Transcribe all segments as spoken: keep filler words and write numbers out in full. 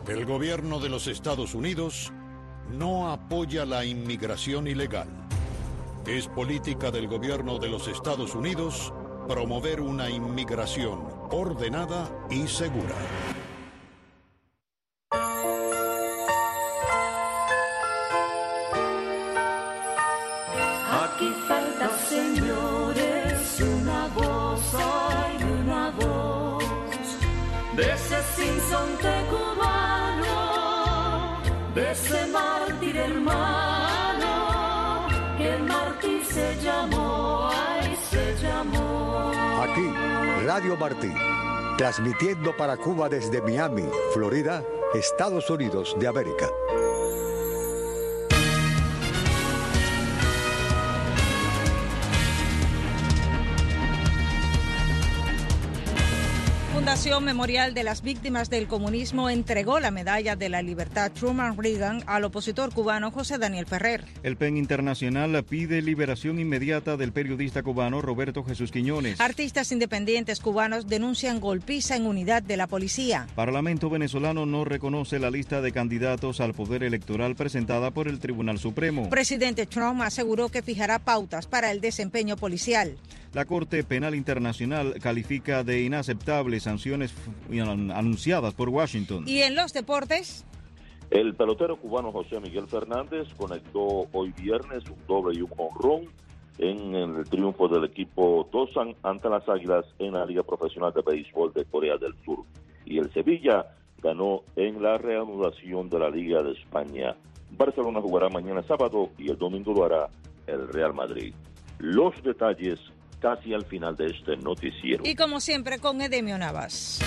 El gobierno de los Estados Unidos no apoya la inmigración ilegal. Es política del gobierno de los Estados Unidos promover una inmigración ordenada y segura. Aquí falta, señores, una voz, hay una voz de ese sinsonte cubano, de ese mártir hermano, que el mártir se llamó, ay, se llamó. Aquí, Radio Martí, transmitiendo para Cuba desde Miami, Florida, Estados Unidos de América. Fundación Memorial de las Víctimas del Comunismo entregó la Medalla de la Libertad Truman Reagan al opositor cubano José Daniel Ferrer. El P E N Internacional pide liberación inmediata del periodista cubano Roberto Jesús Quiñones. Artistas independientes cubanos denuncian golpiza en unidad de la policía. Parlamento venezolano no reconoce la lista de candidatos al poder electoral presentada por el Tribunal Supremo. Presidente Trump aseguró que fijará pautas para el desempeño policial. La Corte Penal Internacional califica de inaceptables sanciones anunciadas por Washington. ¿Y en los deportes? El pelotero cubano José Miguel Fernández conectó hoy viernes un doble y un jonrón en el triunfo del equipo Doosan ante las Águilas en la Liga Profesional de Béisbol de Corea del Sur. Y el Sevilla ganó en la reanudación de la Liga de España. Barcelona jugará mañana sábado y el domingo lo hará el Real Madrid. Los detalles casi al final de este noticiero. Y como siempre con Edemio Navas.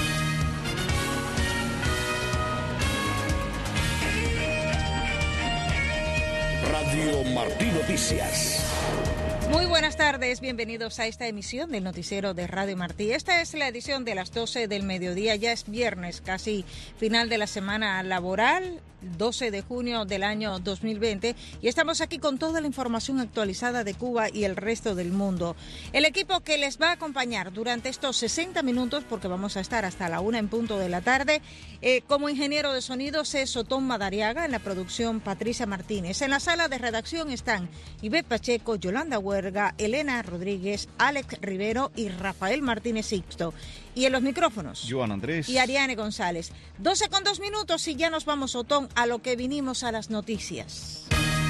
Radio Martí Noticias. Muy buenas tardes, bienvenidos a esta emisión del noticiero de Radio Martí. Esta es la edición de las doce del mediodía, ya es viernes, casi final de la semana laboral, doce de junio del año dos mil veinte, y estamos aquí con toda la información actualizada de Cuba y el resto del mundo. El equipo que les va a acompañar durante estos sesenta minutos, porque vamos a estar hasta la una en punto de la tarde, eh, como ingeniero de sonidos es Otón Madariaga, en la producción Patricia Martínez. En la sala de redacción están Ivette Pacheco, Yolanda Huerga, Elena Rodríguez, Alex Rivero y Rafael Martínez Sixto. Y en los micrófonos, Joan Andrés y Ariane González. doce con dos minutos y ya nos vamos, Otón, a lo que vinimos, a las noticias.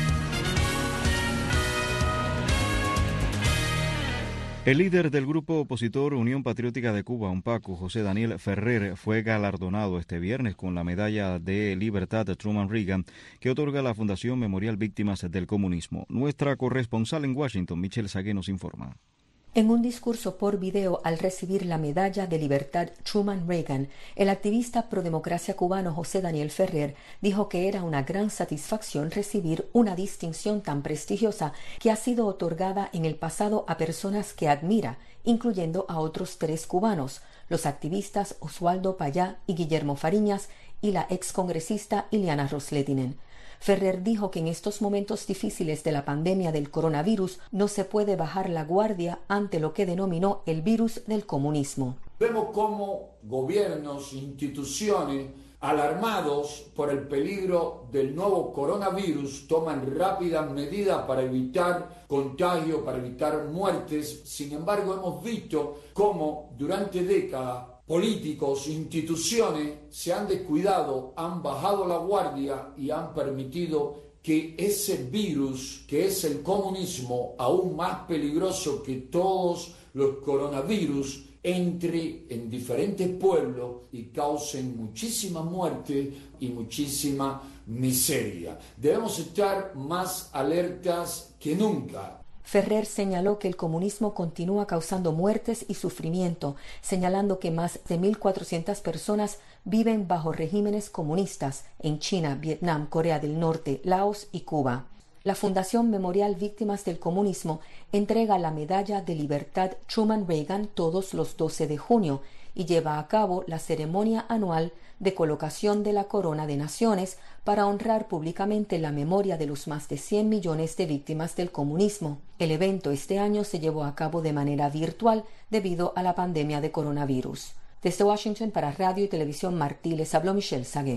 El líder del grupo opositor Unión Patriótica de Cuba, UNPACU, José Daniel Ferrer, fue galardonado este viernes con la Medalla de Libertad Truman Reagan que otorga la Fundación Memorial Víctimas del Comunismo. Nuestra corresponsal en Washington, Michelle Sagué, nos informa. En un discurso por video al recibir la Medalla de Libertad Truman Reagan, el activista prodemocracia cubano José Daniel Ferrer dijo que era una gran satisfacción recibir una distinción tan prestigiosa que ha sido otorgada en el pasado a personas que admira, incluyendo a otros tres cubanos, los activistas Oswaldo Payá y Guillermo Fariñas y la excongresista Ileana Ros-Lehtinen. Ferrer dijo que en estos momentos difíciles de la pandemia del coronavirus no se puede bajar la guardia ante lo que denominó el virus del comunismo. Vemos cómo gobiernos, instituciones, alarmados por el peligro del nuevo coronavirus, toman rápidas medidas para evitar contagio, para evitar muertes. Sin embargo, hemos visto cómo durante décadas políticos, instituciones se han descuidado, han bajado la guardia y han permitido que ese virus, que es el comunismo, aún más peligroso que todos los coronavirus, entre en diferentes pueblos y causen muchísima muerte y muchísima miseria. Debemos estar más alertas que nunca. Ferrer señaló que el comunismo continúa causando muertes y sufrimiento, señalando que más de mil cuatrocientas personas viven bajo regímenes comunistas en China, Vietnam, Corea del Norte, Laos y Cuba. La Fundación Memorial Víctimas del Comunismo entrega la Medalla de Libertad Truman Reagan todos los doce de junio y lleva a cabo la ceremonia anual de colocación de la Corona de Naciones para honrar públicamente la memoria de los más de cien millones de víctimas del comunismo. El evento este año se llevó a cabo de manera virtual debido a la pandemia de coronavirus. Desde Washington para Radio y Televisión Martí les habló Michelle Sagué.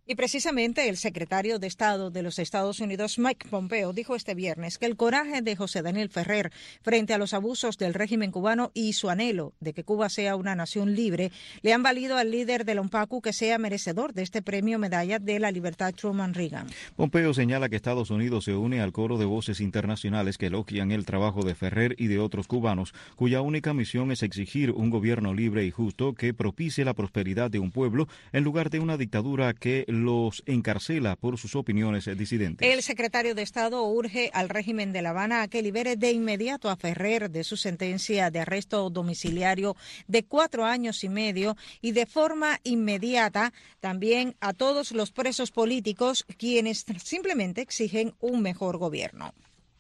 Y precisamente el secretario de Estado de los Estados Unidos, Mike Pompeo, dijo este viernes que el coraje de José Daniel Ferrer frente a los abusos del régimen cubano y su anhelo de que Cuba sea una nación libre le han valido al líder de la UNPACU que sea merecedor de este premio Medalla de la Libertad Truman Reagan. Pompeo señala que Estados Unidos se une al coro de voces internacionales que elogian el trabajo de Ferrer y de otros cubanos, cuya única misión es exigir un gobierno libre y justo que propicie la prosperidad de un pueblo en lugar de una dictadura que los encarcela por sus opiniones disidentes. El secretario de Estado urge al régimen de La Habana a que libere de inmediato a Ferrer de su sentencia de arresto domiciliario de cuatro años y medio y de forma inmediata también a todos los presos políticos quienes simplemente exigen un mejor gobierno.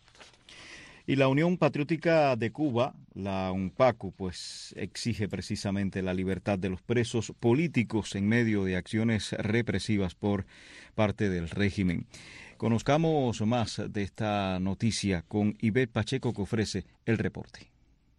Y la Unión Patriótica de Cuba, la UNPACU, pues exige precisamente la libertad de los presos políticos en medio de acciones represivas por parte del régimen. Conozcamos más de esta noticia con Ivette Pacheco, que ofrece el reporte.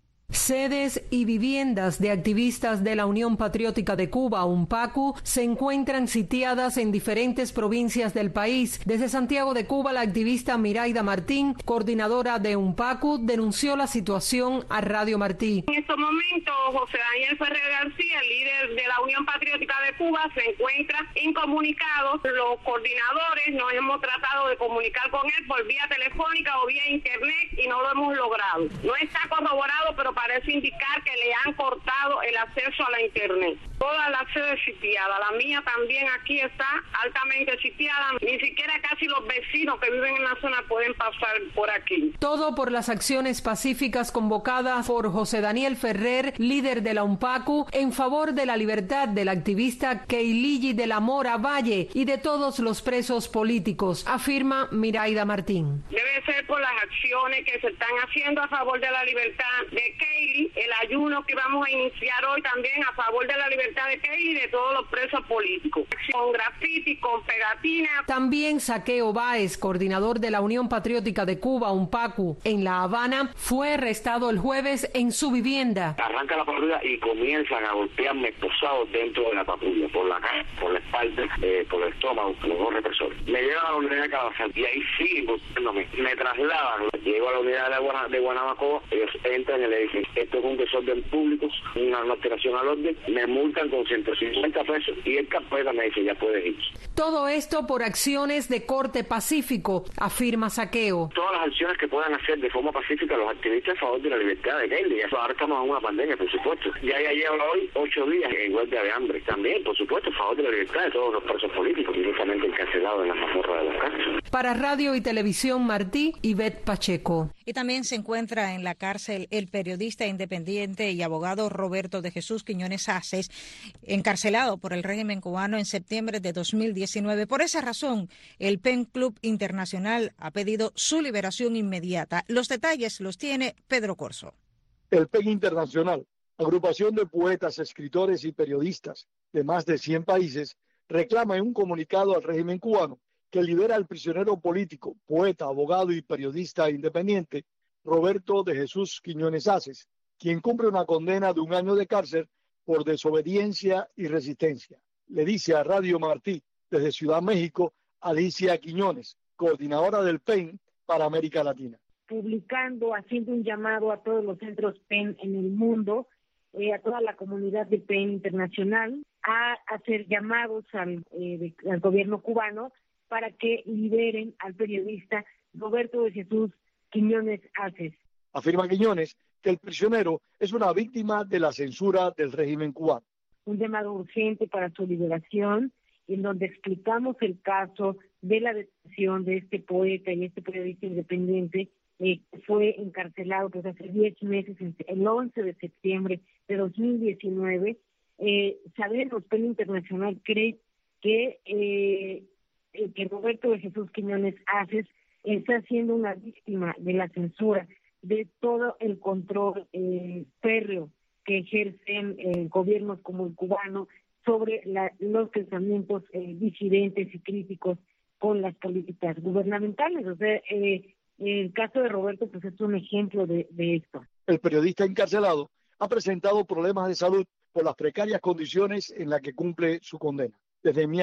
Sedes y viviendas de activistas de la Unión Patriótica de Cuba, UNPACU, se encuentran sitiadas en diferentes provincias del país. Desde Santiago de Cuba, la activista Miraida Martín, coordinadora de UNPACU, denunció la situación a Radio Martí. En estos momentos, José Daniel Ferrer García, el líder de la Unión Patriótica de Cuba, se encuentra incomunicado. Los coordinadores nos hemos tratado de comunicar con él por vía telefónica o vía internet y no lo hemos logrado. No está corroborado, pero parece indicar que le han cortado el acceso a la internet. Todas las sedes sitiadas, la mía también aquí está altamente sitiada. Ni siquiera casi los vecinos que viven en la zona pueden pasar por aquí. Todo por las acciones pacíficas convocadas por José Daniel Ferrer, líder de la UNPACU, en favor de la libertad del activista Keiligi de la Mora Valle y de todos los presos políticos, afirma Miraida Martín. Debe ser por las acciones que se están haciendo a favor de la libertad de Keili, el ayuno que vamos a iniciar hoy también a favor de la libertad de Keili y de todos los presos políticos, con grafiti, con pegatinas. También Saqueo Báez, coordinador de la Unión Patriótica de Cuba, UNPACU, en La Habana, fue arrestado el jueves en su vivienda. Arranca la patrulla y comienzan a golpearme esposados dentro de la patrulla, por la cara, por la espalda, eh, por el estómago, los dos represores. Me llevan a la unidad de Cabazal y ahí siguen golpeándome. Me trasladan, llego a la unidad de, Guana, de Guanabacoa, ellos entran y le dicen, esto es un desorden público, una alteración al orden, me multan con ciento cincuenta pesos y el carpeta me dice, ya puedes ir. Todo esto por acciones de corte pacífico, afirma Saqueo. Todas las acciones que puedan hacer de forma pacífica los activistas a favor de la libertad de Keili. Ahora estamos en una pandemia, por supuesto. Ya ya lleva hoy ocho días en huelga de hambre. También, por supuesto, a favor de la libertad de todos los presos políticos, directamente encarcelados en la mazmorra de los cárceles. Para Radio y Televisión Martí, Ivette Pacheco. Y también se encuentra en la cárcel el periodista independiente y abogado Roberto de Jesús Quiñones Aces, encarcelado por el régimen cubano en septiembre de dos mil diecinueve. Por esa razón, el Pen Club Internacional ha pedido su liberación inmediata. Los detalles los tiene Pedro Corso. El Pen Internacional, agrupación de poetas, escritores y periodistas de más de cien países, reclama en un comunicado al régimen cubano que libera al prisionero político, poeta, abogado y periodista independiente Roberto de Jesús Quiñones Aces, quien cumple una condena de un año de cárcel por desobediencia y resistencia. Le dice a Radio Martí, desde Ciudad México, Alicia Quiñones, coordinadora del Pen para América Latina. Publicando, haciendo un llamado a todos los centros Pen en el mundo, eh, a toda la comunidad de Pen internacional, a hacer llamados al, eh, de, al gobierno cubano para que liberen al periodista Roberto de Jesús Quiñones Aces. Afirma Quiñones que el prisionero es una víctima de la censura del régimen cubano. Un llamado urgente para su liberación, en donde explicamos el caso de la detención de este poeta y este periodista independiente, eh, fue encarcelado pues hace diez meses, el once de septiembre de dos mil diecinueve. Eh, sabemos, Pen Internacional cree que, eh, que Roberto de Jesús Quiñones Aces está siendo una víctima de la censura, de todo el control eh, férreo que ejercen eh, gobiernos como el cubano sobre la, los pensamientos eh, disidentes y críticos con las políticas gubernamentales. O sea, eh, el caso de Roberto pues es un ejemplo de, de esto. El periodista encarcelado ha presentado problemas de salud por las precarias condiciones en las que cumple su condena. Desde Miami,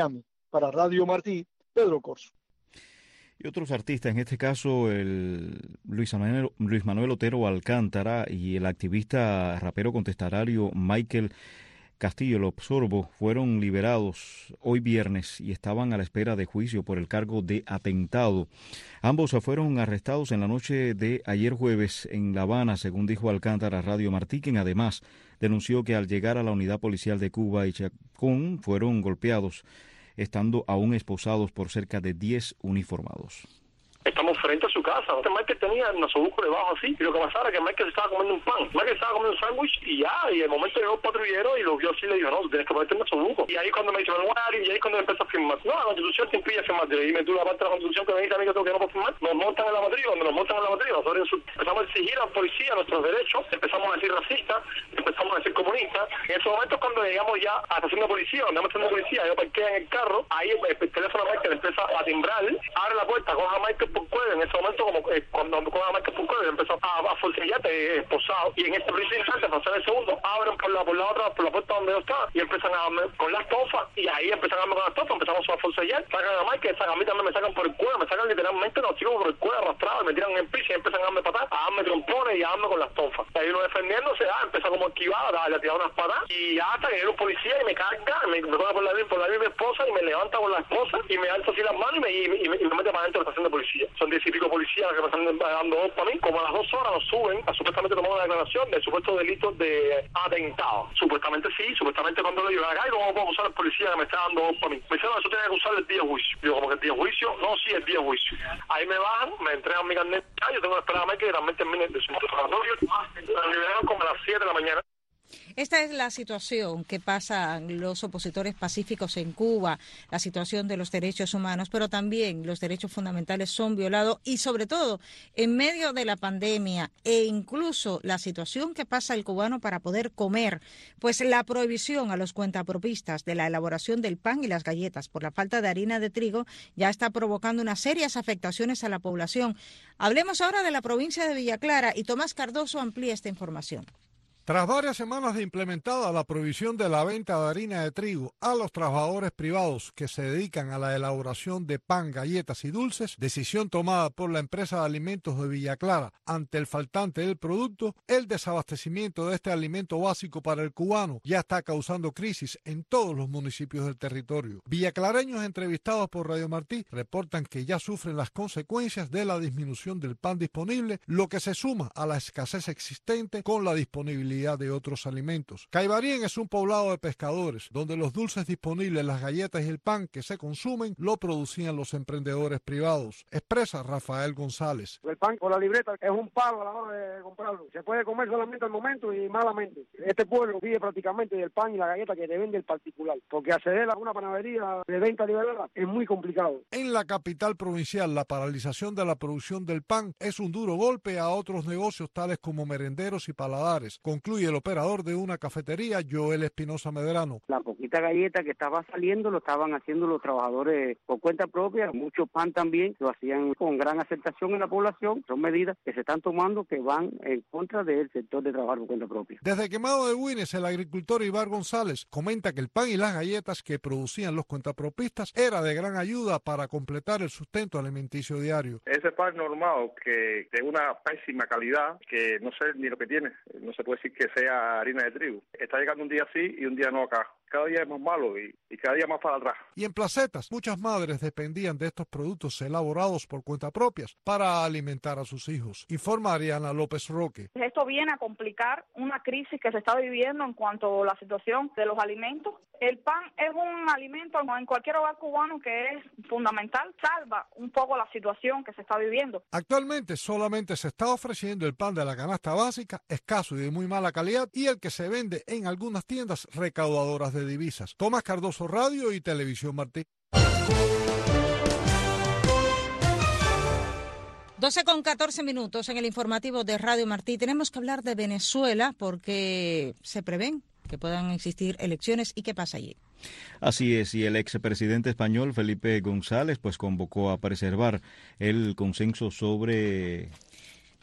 Para Radio Martí, Pedro Corso. Y otros artistas, en este caso el Luis Manuel, Luis Manuel Otero Alcántara y el activista rapero contestatario Michael Castillo Lobsorbo, fueron liberados hoy viernes y estaban a la espera de juicio por el cargo de atentado. Ambos fueron arrestados en la noche de ayer jueves en La Habana, según dijo Alcántara a Radio Martí, quien además denunció que al llegar a la unidad policial de Cuba y Chacón fueron golpeados, estando aún esposados por cerca de diez uniformados. Estamos frente a su casa. Este Michael tenía el nosobuco debajo así, y lo que pasaba era que Michael se estaba comiendo un pan. Michael estaba comiendo un sándwich y ya, y el momento llegó el patrullero y lo vio así y le dijo, no, tienes que ponerte el nosobuco. Y ahí cuando me dice, me voy a dar, y ahí cuando empezó a firmar. No, la Constitución te impide firmar. Y dime tú la parte de la Constitución que me dice a mí que tengo que no puedo firmar. Nos montan en la matriz, donde nos montan en la matriz, nosotros empezamos a exigir a la policía nuestros derechos, empezamos a decir racistas, empezamos a decir comunistas. En ese momento cuando llegamos ya a la estación de policía, donde estamos en la policía, yo parqué en el carro, ahí el, el teléfono de Michael empieza a timbrar, abre la puerta, coge a Michael por cuello, en ese momento como eh, cuando coge a Michael por cuello, empezó a, a forcejarte eh, esposado, y en este preciso instante, pasar el segundo, abren por la, por la otra, por la puerta donde yo estaba, y empiezan a darme con las tofas, y ahí empiezan a darme con las tofas, empezamos a forcejear, sacan a Michael, sacan a mí también, me sacan por el cuello, me sacan literalmente los chicos por el cuello arrastrado, y me tiran en el piso y empiezan a darme patas, a darme trompones y a darme con las tofas. Y ahí uno defendiéndose, ah, empieza como esquivada, a darle a tirar unas patas, y hasta que llega un policía y me carga, me, me coge por la por la misma esposa y me levanta con la esposa y me alza así las manos y me, y, y me, y me mete para adentro de la estación de policía. Son diez y pico policías que me están dando voz para mí. Como a las dos horas nos suben a supuestamente tomar una declaración del supuesto delito de atentado. Supuestamente sí, supuestamente cuando lo llevan acá, y cómo puedo acusar al policía que me está dando voz para mí. Me dice, no, eso tiene que acusar el día de juicio. Digo, como que el día de juicio, no, sí, el día de juicio. Ahí me bajan, me entregan mi carnet, yo tengo que esperar a que también termine de su interrogatorio. Me liberaron como a las siete de la mañana. Esta es la situación que pasan los opositores pacíficos en Cuba, la situación de los derechos humanos, pero también los derechos fundamentales son violados y sobre todo en medio de la pandemia e incluso la situación que pasa el cubano para poder comer, pues la prohibición a los cuentapropistas de la elaboración del pan y las galletas por la falta de harina de trigo ya está provocando unas serias afectaciones a la población. Hablemos ahora de la provincia de Villa Clara y Tomás Cardoso amplía esta información. Tras varias semanas de implementada la prohibición de la venta de harina de trigo a los trabajadores privados que se dedican a la elaboración de pan, galletas y dulces, decisión tomada por la empresa de alimentos de Villa Clara ante el faltante del producto, el desabastecimiento de este alimento básico para el cubano ya está causando crisis en todos los municipios del territorio. Villaclareños entrevistados por Radio Martí reportan que ya sufren las consecuencias de la disminución del pan disponible, lo que se suma a la escasez existente con la disponibilidad de otros alimentos. Caibarín es un poblado de pescadores, donde los dulces disponibles, las galletas y el pan que se consumen lo producían los emprendedores privados. Expresa Rafael González. El pan con la libreta es un palo a la hora de comprarlo. Se puede comer solamente al momento y malamente. Este pueblo vive prácticamente del pan y la galleta que te vende el particular, porque acceder a una panadería de venta liberada es muy complicado. En la capital provincial, la paralización de la producción del pan es un duro golpe a otros negocios tales como merenderos y paladares. Con Incluye el operador de una cafetería, Joel Espinosa Medrano. La poquita galleta que estaba saliendo lo estaban haciendo los trabajadores por cuenta propia, mucho pan también lo hacían con gran aceptación en la población. Son medidas que se están tomando que van en contra del sector de trabajo por cuenta propia. Desde Quemado de Güines, el agricultor Ibar González comenta que el pan y las galletas que producían los cuentapropistas era de gran ayuda para completar el sustento alimenticio diario. Ese pan normado que de una pésima calidad, que no sé ni lo que tiene, no se puede decir que sea harina de trigo. Está llegando un día sí y un día no acá. Cada día es más malo y, y cada día más para atrás. Y en Placetas, muchas madres dependían de estos productos elaborados por cuenta propias para alimentar a sus hijos. Informa Ariana López Roque. Esto viene a complicar una crisis que se está viviendo en cuanto a la situación de los alimentos. El pan es un alimento en cualquier hogar cubano que es fundamental, salva un poco la situación que se está viviendo. Actualmente solamente se está ofreciendo el pan de la canasta básica, escaso y de muy mala calidad, y el que se vende en algunas tiendas recaudadoras de divisas. Tomás Cardoso, Radio y Televisión Martí. doce con catorce minutos en el informativo de Radio Martí. Tenemos que hablar de Venezuela porque se prevén que puedan existir elecciones. ¿Y qué pasa allí? Así es, y el expresidente español Felipe González pues convocó a preservar el consenso sobre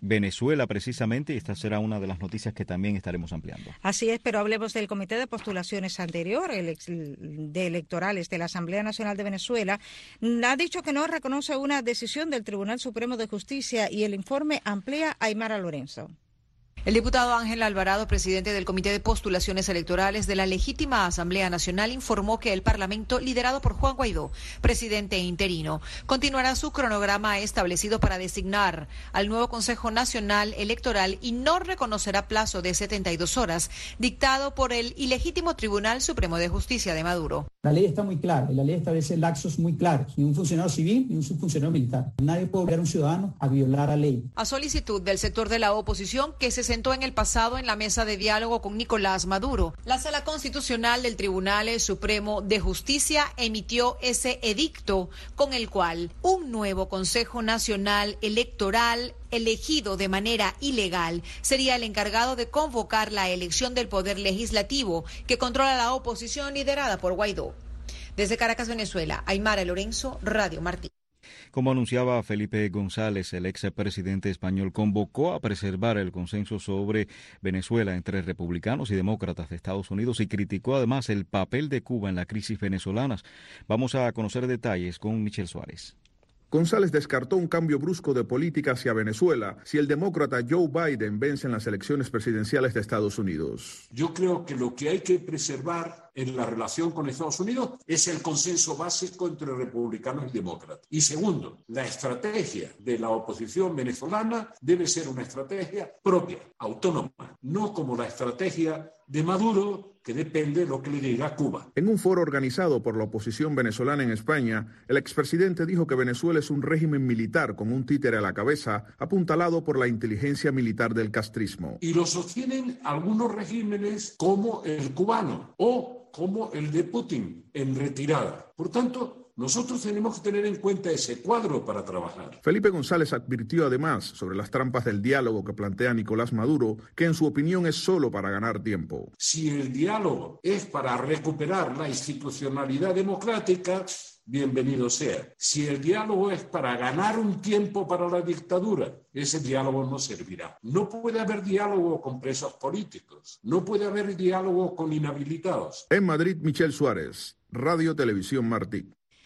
Venezuela precisamente, y esta será una de las noticias que también estaremos ampliando. Así es, pero hablemos del Comité de Postulaciones anterior, el ex, de electorales de la Asamblea Nacional de Venezuela. Ha dicho que no reconoce una decisión del Tribunal Supremo de Justicia y el informe amplía a Aymara Lorenzo. El diputado Ángel Alvarado, presidente del Comité de Postulaciones Electorales de la Legítima Asamblea Nacional, informó que el Parlamento, liderado por Juan Guaidó, presidente interino, continuará su cronograma establecido para designar al nuevo Consejo Nacional Electoral y no reconocerá plazo de setenta y dos horas, dictado por el ilegítimo Tribunal Supremo de Justicia de Maduro. La ley está muy clara, y la ley establece laxos muy claros, ni un funcionario civil ni un subfuncionario militar. Nadie puede obligar a un ciudadano a violar la ley. A solicitud del sector de la oposición que se sentó en el pasado en la mesa de diálogo con Nicolás Maduro, la Sala Constitucional del Tribunal Supremo de Justicia emitió ese edicto con el cual un nuevo Consejo Nacional Electoral elegido de manera ilegal sería el encargado de convocar la elección del Poder Legislativo que controla la oposición liderada por Guaidó. Desde Caracas, Venezuela, Aymara Lorenzo, Radio Martí. Como anunciaba Felipe González, el expresidente español convocó a preservar el consenso sobre Venezuela entre republicanos y demócratas de Estados Unidos y criticó además el papel de Cuba en la crisis venezolana. Vamos a conocer detalles con Michelle Suárez. González descartó un cambio brusco de política hacia Venezuela si el demócrata Joe Biden vence en las elecciones presidenciales de Estados Unidos. Yo creo que lo que hay que preservar en la relación con Estados Unidos es el consenso básico entre republicanos y demócratas. Y segundo, la estrategia de la oposición venezolana debe ser una estrategia propia, autónoma, no como la estrategia de Maduro, que depende de lo que le diga Cuba. En un foro organizado por la oposición venezolana en España, el expresidente dijo que Venezuela es un régimen militar con un títere a la cabeza, apuntalado por la inteligencia militar del castrismo. Y lo sostienen algunos regímenes como el cubano o como el de Putin en retirada. Por tanto, nosotros tenemos que tener en cuenta ese cuadro para trabajar. Felipe González advirtió además sobre las trampas del diálogo que plantea Nicolás Maduro, que en su opinión es solo para ganar tiempo. Si el diálogo es para recuperar la institucionalidad democrática, bienvenido sea. Si el diálogo es para ganar un tiempo para la dictadura, ese diálogo no servirá. No puede haber diálogo con presos políticos, no puede haber diálogo con inhabilitados. En Madrid, Michelle Suárez, Radio Televisión Martí.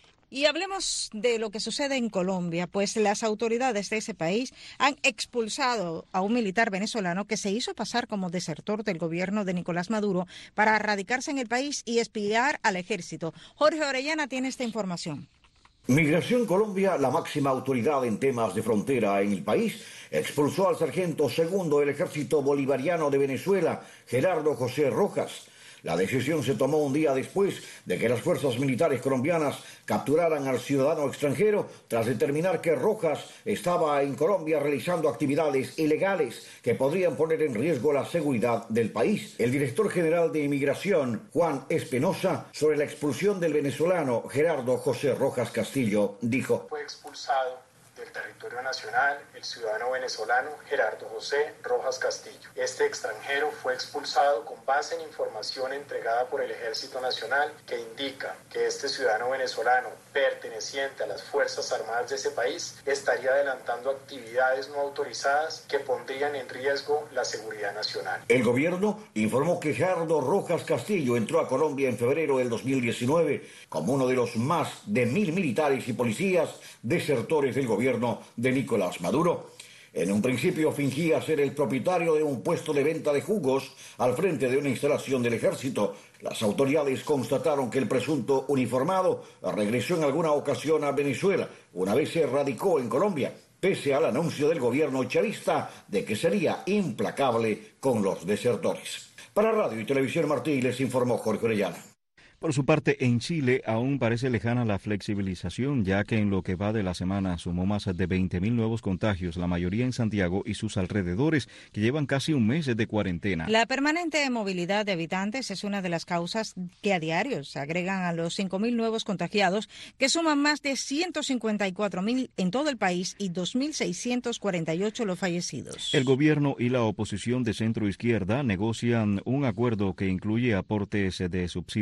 Y hablemos de lo que sucede en Colombia, pues las autoridades de ese país han expulsado a un militar venezolano que se hizo pasar como desertor del gobierno de Nicolás Maduro para radicarse en el país y espiar al ejército. Jorge Orellana tiene esta información. Migración Colombia, la máxima autoridad en temas de frontera en el país, expulsó al sargento segundo del Ejército Bolivariano de Venezuela, Gerardo José Rojas. La decisión se tomó un día después de que las fuerzas militares colombianas capturaran al ciudadano extranjero tras determinar que Rojas estaba en Colombia realizando actividades ilegales que podrían poner en riesgo la seguridad del país. El director general de Inmigración, Juan Espinosa, sobre la expulsión del venezolano Gerardo José Rojas Castillo, dijo: Fue expulsado del territorio nacional el ciudadano venezolano Gerardo José Rojas Castillo. Este extranjero fue expulsado con base en información entregada por el Ejército Nacional que indica que este ciudadano venezolano perteneciente a las Fuerzas Armadas de ese país estaría adelantando actividades no autorizadas que pondrían en riesgo la seguridad nacional. El gobierno informó que Gerardo Rojas Castillo entró a Colombia en febrero del dos mil diecinueve como uno de los más de mil militares y policías desertores del gobierno de Nicolás Maduro. En un principio fingía ser el propietario de un puesto de venta de jugos al frente de una instalación del ejército. Las autoridades constataron que el presunto uniformado regresó en alguna ocasión a Venezuela, una vez se radicó en Colombia, pese al anuncio del gobierno chavista de que sería implacable con los desertores. Para Radio y Televisión Martí les informó Jorge Orellana. Por su parte, en Chile aún parece lejana la flexibilización, ya que en lo que va de la semana sumó más de veinte mil nuevos contagios, la mayoría en Santiago y sus alrededores, que llevan casi un mes de cuarentena. La permanente movilidad de habitantes es una de las causas que a diario se agregan a los cinco mil nuevos contagiados, que suman más de ciento cincuenta y cuatro mil en todo el país y dos mil seiscientos cuarenta y ocho los fallecidos. El gobierno y la oposición de centro izquierda negocian un acuerdo que incluye aportes de subsidios de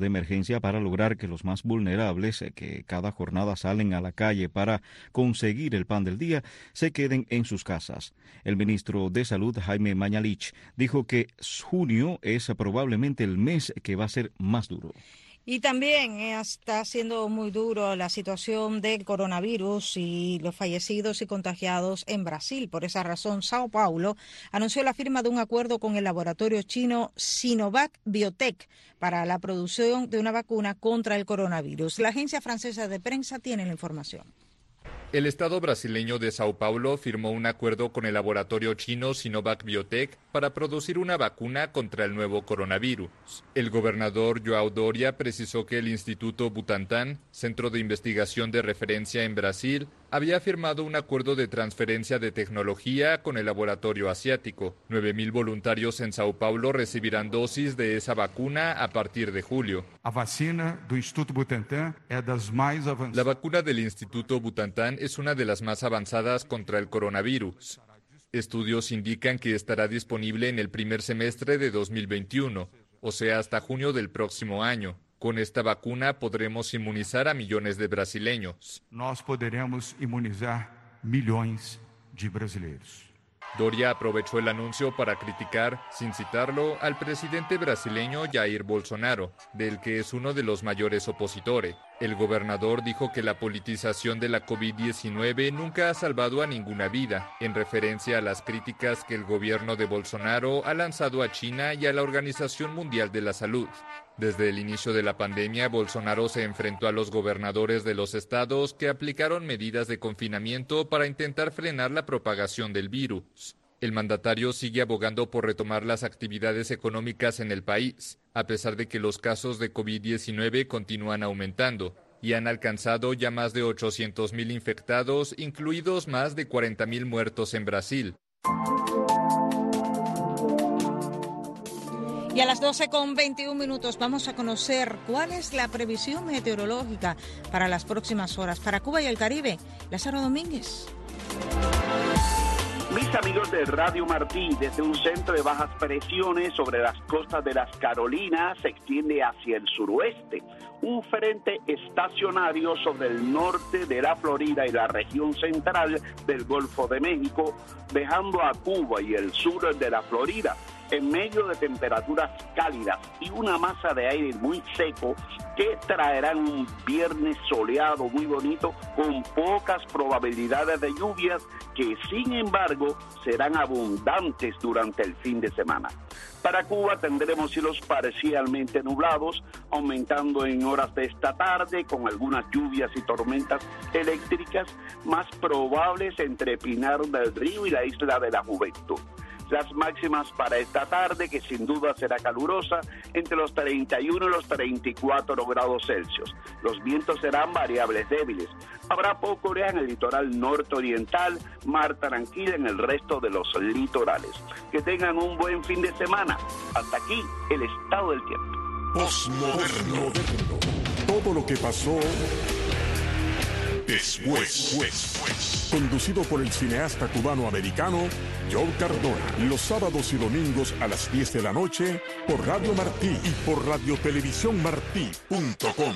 emergencia para lograr que los más vulnerables, que cada jornada salen a la calle para conseguir el pan del día, se queden en sus casas. El ministro de Salud, Jaime Mañalich, dijo que junio es probablemente el mes que va a ser más duro. Y también está siendo muy duro la situación del coronavirus y los fallecidos y contagiados en Brasil. Por esa razón, Sao Paulo anunció la firma de un acuerdo con el laboratorio chino Sinovac Biotech para la producción de una vacuna contra el coronavirus. La agencia francesa de prensa tiene la información. El Estado brasileño de Sao Paulo firmó un acuerdo con el laboratorio chino Sinovac Biotech para producir una vacuna contra el nuevo coronavirus. El gobernador João Doria precisó que el Instituto Butantan, centro de investigación de referencia en Brasil, había firmado un acuerdo de transferencia de tecnología con el laboratorio asiático. nueve mil voluntarios en Sao Paulo recibirán dosis de esa vacuna a partir de julio. A vacina do Instituto Butantan é das mais avançadas. La vacuna del Instituto Butantan es una de las más avanzadas contra el coronavirus. Estudios indican que estará disponible en el primer semestre de dos mil veintiuno, o sea, hasta junio del próximo año. Con esta vacuna podremos inmunizar a millones de brasileños. Nós poderemos imunizar milhões de brasileiros. Doria aprovechó el anuncio para criticar, sin citarlo, al presidente brasileño Jair Bolsonaro, del que es uno de los mayores opositores. El gobernador dijo que la politización de la COVID diecinueve nunca ha salvado a ninguna vida, en referencia a las críticas que el gobierno de Bolsonaro ha lanzado a China y a la Organización Mundial de la Salud. Desde el inicio de la pandemia, Bolsonaro se enfrentó a los gobernadores de los estados que aplicaron medidas de confinamiento para intentar frenar la propagación del virus. El mandatario sigue abogando por retomar las actividades económicas en el país, a pesar de que los casos de COVID diecinueve continúan aumentando y han alcanzado ya más de ochocientos mil infectados, incluidos más de cuarenta mil muertos en Brasil. Y a las doce con veintiún minutos vamos a conocer cuál es la previsión meteorológica para las próximas horas para Cuba y el Caribe. Lázaro Domínguez. Mis amigos de Radio Martí, desde un centro de bajas presiones sobre las costas de las Carolinas se extiende hacia el suroeste. Un frente estacionario sobre el norte de la Florida y la región central del Golfo de México, dejando a Cuba y el sur de la Florida en medio de temperaturas cálidas y una masa de aire muy seco que traerán un viernes soleado muy bonito con pocas probabilidades de lluvias que sin embargo serán abundantes durante el fin de semana. Para Cuba tendremos cielos parcialmente nublados, aumentando en horas de esta tarde con algunas lluvias y tormentas eléctricas más probables entre Pinar del Río y la Isla de la Juventud. Las máximas para esta tarde, que sin duda será calurosa, entre los treinta y uno y los treinta y cuatro grados Celsius. Los vientos serán variables débiles. Habrá poco oleaje en el litoral norte-oriental, mar tranquila en el resto de los litorales. Que tengan un buen fin de semana. Hasta aquí el estado del tiempo. Postmoderno. Todo lo que pasó después. después. Conducido por el cineasta cubano-americano Joe Cardona. Los sábados y domingos a las diez de la noche por Radio Martí y por radio televisión martí punto com.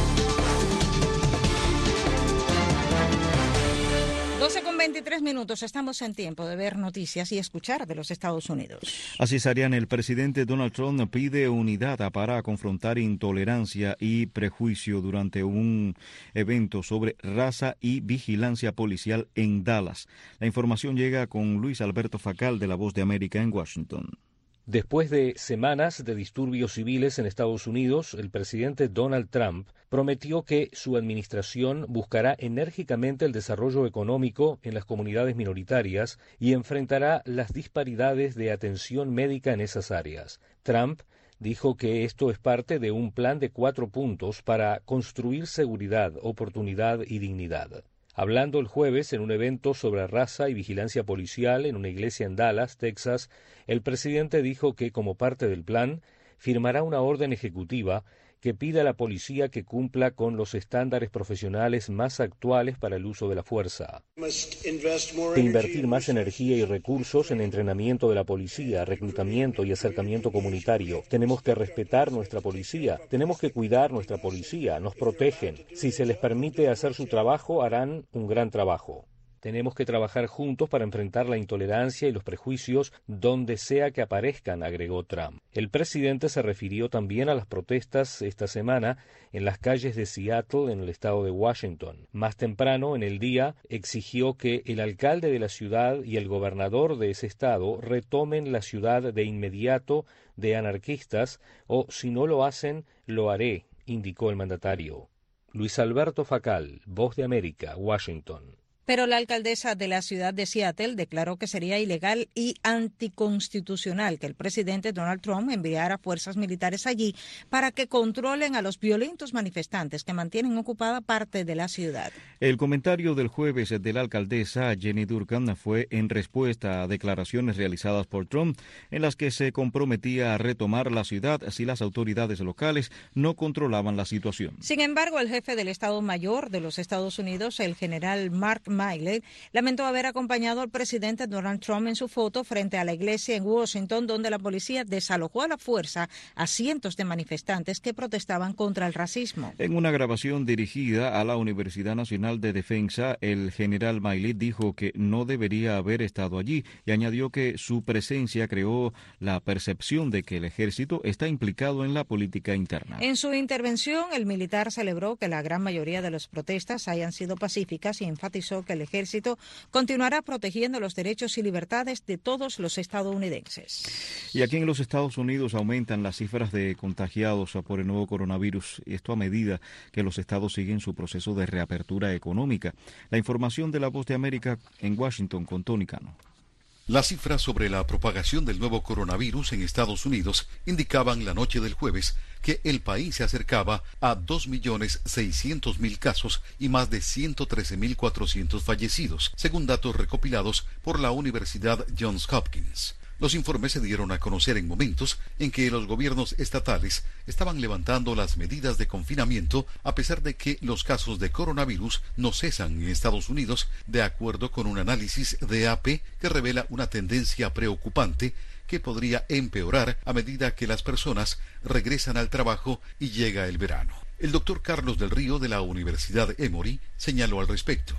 doce con veintitrés minutos, estamos en tiempo de ver noticias y escuchar de los Estados Unidos. Así, Sarian, el presidente Donald Trump pide unidad para confrontar intolerancia y prejuicio durante un evento sobre raza y vigilancia policial en Dallas. La información llega con Luis Alberto Facal de La Voz de América en Washington. Después de semanas de disturbios civiles en Estados Unidos, el presidente Donald Trump prometió que su administración buscará enérgicamente el desarrollo económico en las comunidades minoritarias y enfrentará las disparidades de atención médica en esas áreas. Trump dijo que esto es parte de un plan de cuatro puntos para construir seguridad, oportunidad y dignidad. Hablando el jueves en un evento sobre raza y vigilancia policial en una iglesia en Dallas, Texas, el presidente dijo que como parte del plan firmará una orden ejecutiva que pide a la policía que cumpla con los estándares profesionales más actuales para el uso de la fuerza. Que invertir más energía y recursos en entrenamiento de la policía, reclutamiento y acercamiento comunitario. Tenemos que respetar nuestra policía, tenemos que cuidar nuestra policía, nos protegen. Si se les permite hacer su trabajo, harán un gran trabajo. Tenemos que trabajar juntos para enfrentar la intolerancia y los prejuicios donde sea que aparezcan, agregó Trump. El presidente se refirió también a las protestas esta semana en las calles de Seattle, en el estado de Washington. Más temprano en el día, exigió que el alcalde de la ciudad y el gobernador de ese estado retomen la ciudad de inmediato de anarquistas, o si no lo hacen, lo haré, indicó el mandatario. Luis Alberto Facal, Voz de América, Washington. Pero la alcaldesa de la ciudad de Seattle declaró que sería ilegal y anticonstitucional que el presidente Donald Trump enviara fuerzas militares allí para que controlen a los violentos manifestantes que mantienen ocupada parte de la ciudad. El comentario del jueves de la alcaldesa Jenny Durkan fue en respuesta a declaraciones realizadas por Trump en las que se comprometía a retomar la ciudad si las autoridades locales no controlaban la situación. Sin embargo, el jefe del Estado Mayor de los Estados Unidos, el general Mark Miley, lamentó haber acompañado al presidente Donald Trump en su foto frente a la iglesia en Washington, donde la policía desalojó a la fuerza a cientos de manifestantes que protestaban contra el racismo. En una grabación dirigida a la Universidad Nacional de Defensa, el general Miley dijo que no debería haber estado allí y añadió que su presencia creó la percepción de que el ejército está implicado en la política interna. En su intervención, el militar celebró que la gran mayoría de las protestas hayan sido pacíficas y enfatizó que el ejército continuará protegiendo los derechos y libertades de todos los estadounidenses. Y aquí en los Estados Unidos aumentan las cifras de contagiados por el nuevo coronavirus, y esto a medida que los estados siguen su proceso de reapertura económica. La información de La Voz de América en Washington con Tony Cano. Las cifras sobre la propagación del nuevo coronavirus en Estados Unidos indicaban la noche del jueves que el país se acercaba a dos millones seiscientos mil casos y más de ciento trece mil cuatrocientos fallecidos, según datos recopilados por la Universidad Johns Hopkins. Los informes se dieron a conocer en momentos en que los gobiernos estatales estaban levantando las medidas de confinamiento a pesar de que los casos de coronavirus no cesan en Estados Unidos, de acuerdo con un análisis de A P que revela una tendencia preocupante que podría empeorar a medida que las personas regresan al trabajo y llega el verano. El doctor Carlos del Río de la Universidad Emory señaló al respecto.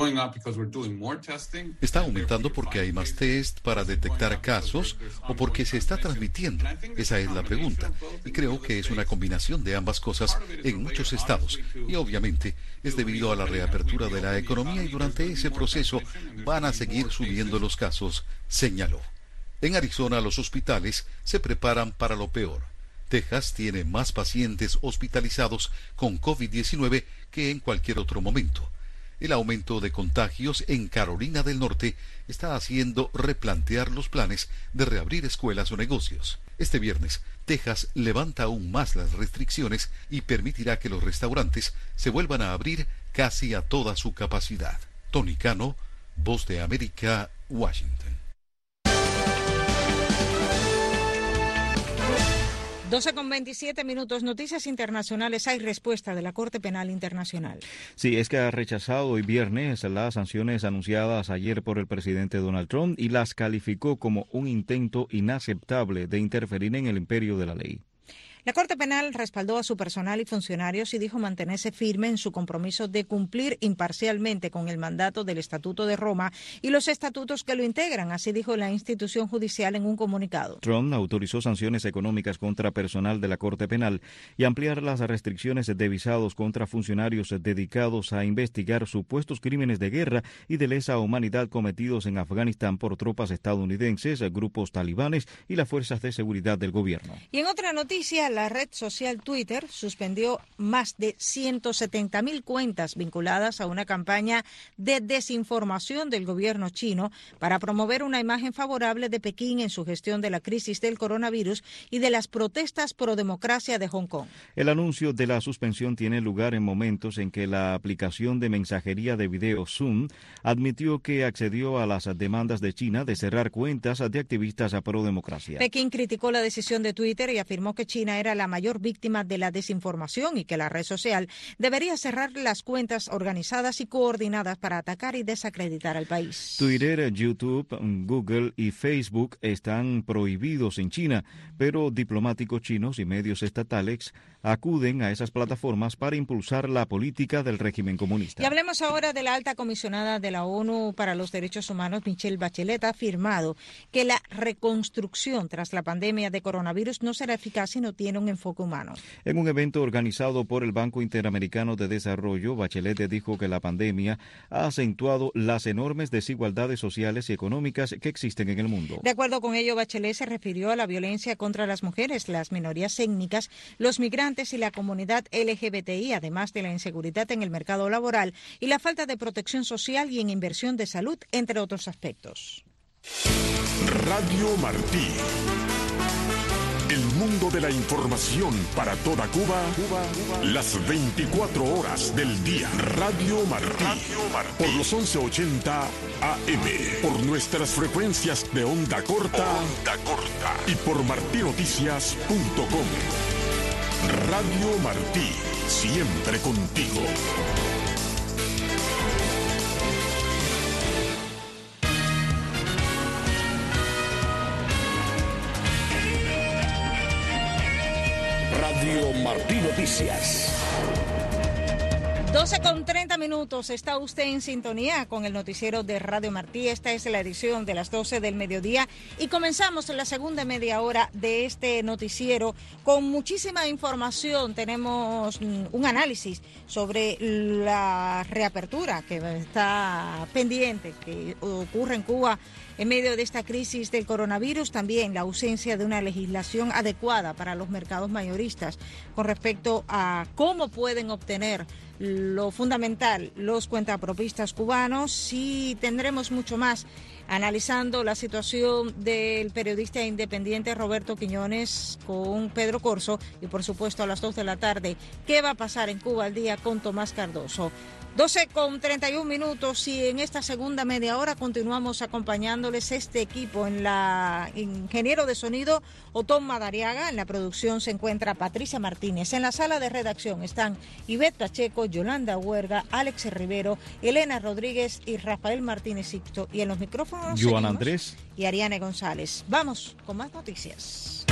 ¿Está aumentando porque hay más test para detectar casos o porque se está transmitiendo? Esa es la pregunta. Y creo que es una combinación de ambas cosas en muchos estados. Y obviamente es debido a la reapertura de la economía y durante ese proceso van a seguir subiendo los casos, señaló. En Arizona los hospitales se preparan para lo peor. Texas tiene más pacientes hospitalizados con COVID diecinueve que en cualquier otro momento. El aumento de contagios en Carolina del Norte está haciendo replantear los planes de reabrir escuelas o negocios. Este viernes, Texas levanta aún más las restricciones y permitirá que los restaurantes se vuelvan a abrir casi a toda su capacidad. Tony Cano, Voz de América, Washington. doce con veintisiete minutos, noticias internacionales. Hay respuesta de la Corte Penal Internacional. Sí, es que ha rechazado hoy viernes las sanciones anunciadas ayer por el presidente Donald Trump y las calificó como un intento inaceptable de interferir en el imperio de la ley. La Corte Penal respaldó a su personal y funcionarios y dijo mantenerse firme en su compromiso de cumplir imparcialmente con el mandato del Estatuto de Roma y los estatutos que lo integran, así dijo la institución judicial en un comunicado. Trump autorizó sanciones económicas contra personal de la Corte Penal y ampliar las restricciones de visados contra funcionarios dedicados a investigar supuestos crímenes de guerra y de lesa humanidad cometidos en Afganistán por tropas estadounidenses, grupos talibanes y las fuerzas de seguridad del gobierno. Y en otra noticia, la red social Twitter suspendió más de ciento setenta mil cuentas vinculadas a una campaña de desinformación del gobierno chino para promover una imagen favorable de Pekín en su gestión de la crisis del coronavirus y de las protestas pro democracia de Hong Kong. El anuncio de la suspensión tiene lugar en momentos en que la aplicación de mensajería de video Zoom admitió que accedió a las demandas de China de cerrar cuentas de activistas pro democracia. Pekín criticó la decisión de Twitter y afirmó que China era la mayor víctima de la desinformación y que la red social debería cerrar las cuentas organizadas y coordinadas para atacar y desacreditar al país. Twitter, YouTube, Google y Facebook están prohibidos en China, pero diplomáticos chinos y medios estatales acuden a esas plataformas para impulsar la política del régimen comunista. Y hablemos ahora de la alta comisionada de la ONU para los Derechos Humanos, Michelle Bachelet, ha afirmado que la reconstrucción tras la pandemia de coronavirus no será eficaz si no tiene un enfoque humano. En un evento organizado por el Banco Interamericano de Desarrollo, Bachelet dijo que la pandemia ha acentuado las enormes desigualdades sociales y económicas que existen en el mundo. De acuerdo con ello, Bachelet se refirió a la violencia contra las mujeres, las minorías étnicas, los migrantes y la comunidad L G B T I, además de la inseguridad en el mercado laboral y la falta de protección social y en inversión de salud, entre otros aspectos. Radio Martí. El mundo de la información para toda Cuba, Cuba, Cuba. Las veinticuatro horas del día. Radio Martí. Radio Martí. Por los once ochenta A M. Por nuestras frecuencias de onda corta. Onda corta. Y por martinoticias punto com. Radio Martí, siempre contigo. Radio Martí Noticias. doce con treinta minutos, está usted en sintonía con el noticiero de Radio Martí. Esta es la edición de las doce del mediodía y comenzamos la segunda media hora de este noticiero con muchísima información. Tenemos un análisis sobre la reapertura que está pendiente, que ocurre en Cuba en medio de esta crisis del coronavirus. También la ausencia de una legislación adecuada para los mercados mayoristas con respecto a cómo pueden obtener lo fundamental los cuentapropistas cubanos, y tendremos mucho más analizando la situación del periodista independiente Roberto Quiñones con Pedro Corso y por supuesto a las dos de la tarde, ¿qué va a pasar en Cuba al día con Tomás Cardoso? doce con treinta y un minutos y en esta segunda media hora continuamos acompañándoles este equipo. En la ingeniero de sonido Otón Madariaga, en la producción se encuentra Patricia Martínez, en la sala de redacción están Ivette Pacheco, Yolanda Huerga, Alex Rivero, Elena Rodríguez y Rafael Martínez Sixto, y en los micrófonos Joan Andrés y Ariane González. Vamos con más noticias.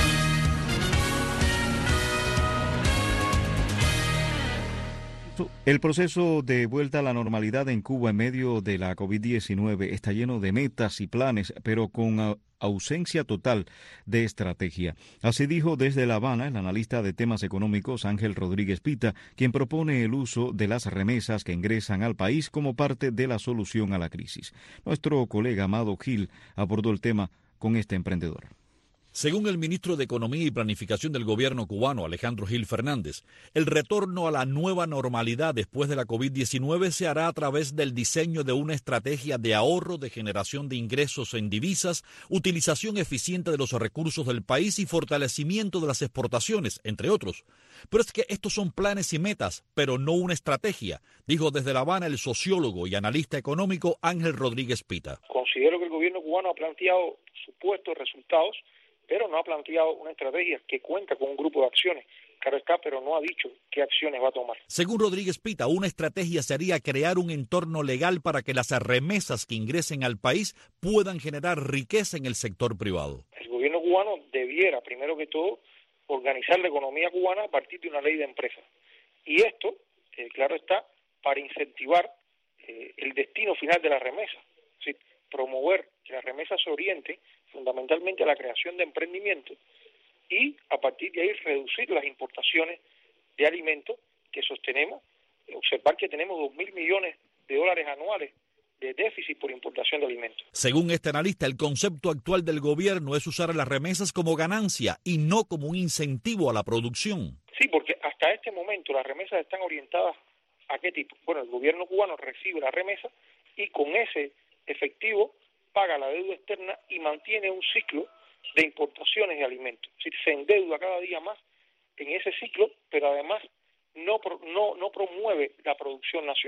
El proceso de vuelta a la normalidad en Cuba en medio de la COVID diecinueve está lleno de metas y planes, pero con ausencia total de estrategia. Así dijo desde La Habana el analista de temas económicos Ángel Rodríguez Pita, quien propone el uso de las remesas que ingresan al país como parte de la solución a la crisis. Nuestro colega Amado Gil abordó el tema con este emprendedor. Según el ministro de Economía y Planificación del gobierno cubano, Alejandro Gil Fernández, el retorno a la nueva normalidad después de la COVID diecinueve se hará a través del diseño de una estrategia de ahorro, de generación de ingresos en divisas, utilización eficiente de los recursos del país y fortalecimiento de las exportaciones, entre otros. Pero es que estos son planes y metas, pero no una estrategia, dijo desde La Habana el sociólogo y analista económico Ángel Rodríguez Pita. Considero que el gobierno cubano ha planteado supuestos resultados, pero no ha planteado una estrategia que cuenta con un grupo de acciones, claro está, pero no ha dicho qué acciones va a tomar. Según Rodríguez Pita, una estrategia sería crear un entorno legal para que las remesas que ingresen al país puedan generar riqueza en el sector privado. El gobierno cubano debiera, primero que todo, organizar la economía cubana a partir de una ley de empresas. Y esto, eh, claro está, para incentivar eh, el destino final de la remesa, es decir, promover que la remesa se oriente fundamentalmente a la creación de emprendimientos y a partir de ahí reducir las importaciones de alimentos que sostenemos, observar que tenemos dos mil millones de dólares anuales de déficit por importación de alimentos. Según este analista, el concepto actual del gobierno es usar las remesas como ganancia y no como un incentivo a la producción. Sí, porque hasta este momento las remesas están orientadas ¿a qué tipo? Bueno, el gobierno cubano recibe la remesa y con ese efectivo paga la deuda externa y mantiene un ciclo de importaciones de alimentos. Es decir, se endeuda cada día más en ese ciclo, pero además no, no, no promueve la producción nacional.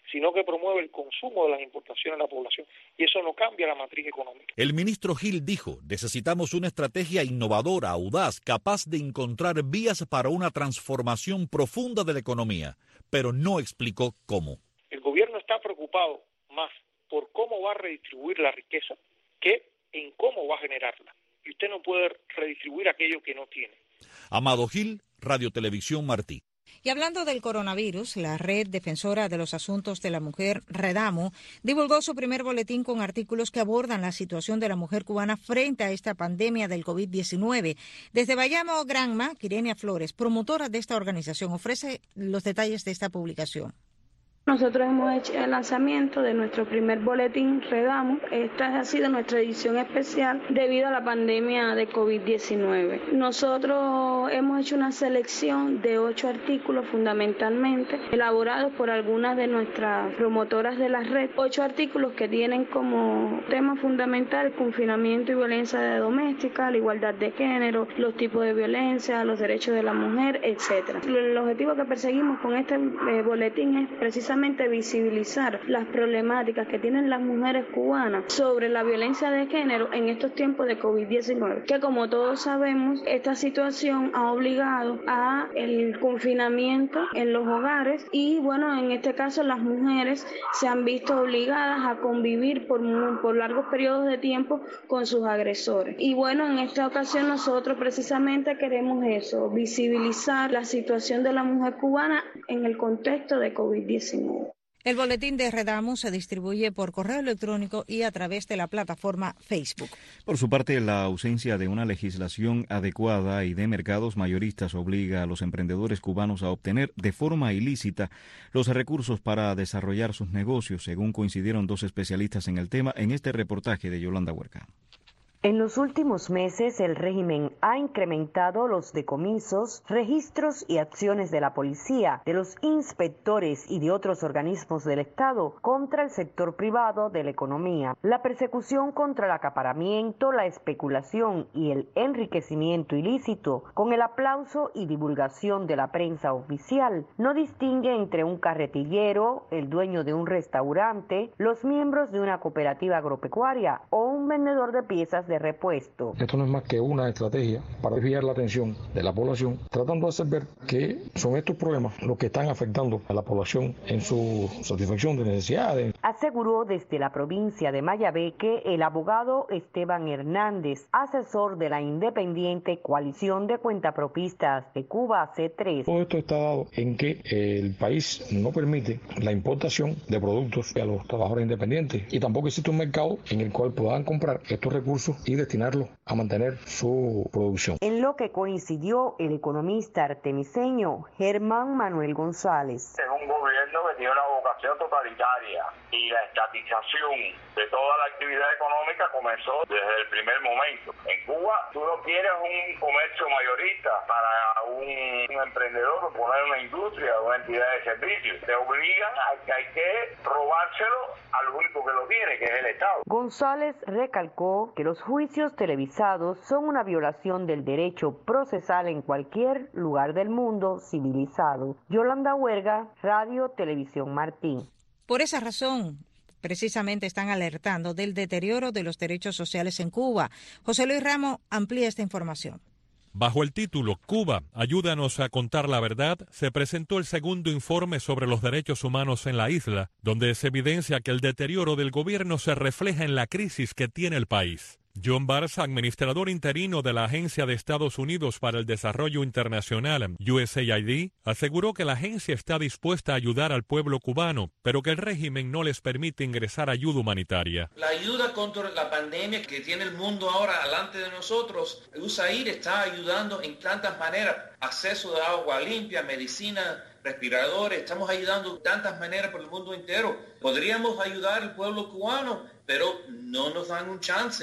sino que promueve el consumo de las importaciones en la población. Y eso no cambia la matriz económica. El ministro Gil dijo, necesitamos una estrategia innovadora, audaz, capaz de encontrar vías para una transformación profunda de la economía, pero no explicó cómo. El gobierno está preocupado más por cómo va a redistribuir la riqueza que en cómo va a generarla. Y usted no puede redistribuir aquello que no tiene. Amado Gil, Radio Televisión Martí. Y hablando del coronavirus, la Red Defensora de los Asuntos de la Mujer, Redamo, divulgó su primer boletín con artículos que abordan la situación de la mujer cubana frente a esta pandemia del COVID diecinueve. Desde Bayamo, Granma, Quirenia Flores, promotora de esta organización, ofrece los detalles de esta publicación. Nosotros hemos hecho el lanzamiento de nuestro primer boletín Redamo. Esta ha sido nuestra edición especial debido a la pandemia de COVID diecinueve. Nosotros hemos hecho una selección de ocho artículos fundamentalmente elaborados por algunas de nuestras promotoras de la red. Ocho artículos que tienen como tema fundamental el confinamiento y violencia doméstica, la igualdad de género, los tipos de violencia, los derechos de la mujer, etcétera. El objetivo que perseguimos con este eh, boletín es precisamente visibilizar las problemáticas que tienen las mujeres cubanas sobre la violencia de género en estos tiempos de COVID diecinueve, que como todos sabemos, esta situación ha obligado a el confinamiento en los hogares y bueno, en este caso las mujeres se han visto obligadas a convivir por, por largos periodos de tiempo con sus agresores. Y bueno, en esta ocasión nosotros precisamente queremos eso, visibilizar la situación de la mujer cubana en el contexto de COVID diecinueve. El boletín de Redamo se distribuye por correo electrónico y a través de la plataforma Facebook. Por su parte, la ausencia de una legislación adecuada y de mercados mayoristas obliga a los emprendedores cubanos a obtener de forma ilícita los recursos para desarrollar sus negocios, según coincidieron dos especialistas en el tema en este reportaje de Yolanda Huerca. En los últimos meses, el régimen ha incrementado los decomisos, registros y acciones de la policía, de los inspectores y de otros organismos del Estado contra el sector privado de la economía. La persecución contra el acaparamiento, la especulación y el enriquecimiento ilícito, con el aplauso y divulgación de la prensa oficial, no distingue entre un carretillero, el dueño de un restaurante, los miembros de una cooperativa agropecuaria o un vendedor de piezas de repuesto. Esto no es más que una estrategia para desviar la atención de la población, tratando de hacer ver que son estos problemas los que están afectando a la población en su satisfacción de necesidades. Aseguró desde la provincia de Mayabeque el abogado Esteban Hernández, asesor de la independiente Coalición de Cuentapropistas de Cuba C tres. Todo esto está dado en que el país no permite la importación de productos a los trabajadores independientes y tampoco existe un mercado en el cual puedan comprar estos recursos y destinarlo a mantener su producción. En lo que coincidió el economista artemiseño Germán Manuel González. Es un gobierno que tiene una vocación totalitaria y la estatización de toda la actividad económica comenzó desde el primer momento. En Cuba tú no quieres un comercio mayorista para un, un emprendedor o poner una industria o una entidad de servicios. Te obligan a que hay que robárselo al único que lo tiene, que es el Estado. González recalcó que los juicios televisados son una violación del derecho procesal en cualquier lugar del mundo civilizado. Yolanda Huerga, Radio Televisión Martín. Por esa razón, precisamente están alertando del deterioro de los derechos sociales en Cuba. José Luis Ramos amplía esta información. Bajo el título Cuba, ayúdanos a contar la verdad, se presentó el segundo informe sobre los derechos humanos en la isla, donde se evidencia que el deterioro del gobierno se refleja en la crisis que tiene el país. John Barnes, administrador interino de la Agencia de Estados Unidos para el Desarrollo Internacional, U S A I D, aseguró que la agencia está dispuesta a ayudar al pueblo cubano, pero que el régimen no les permite ingresar ayuda humanitaria. La ayuda contra la pandemia que tiene el mundo ahora delante de nosotros, U S A I D está ayudando en tantas maneras, acceso de agua limpia, medicina, respiradores, estamos ayudando de tantas maneras por el mundo entero. Podríamos ayudar al pueblo cubano, pero no nos dan un chance.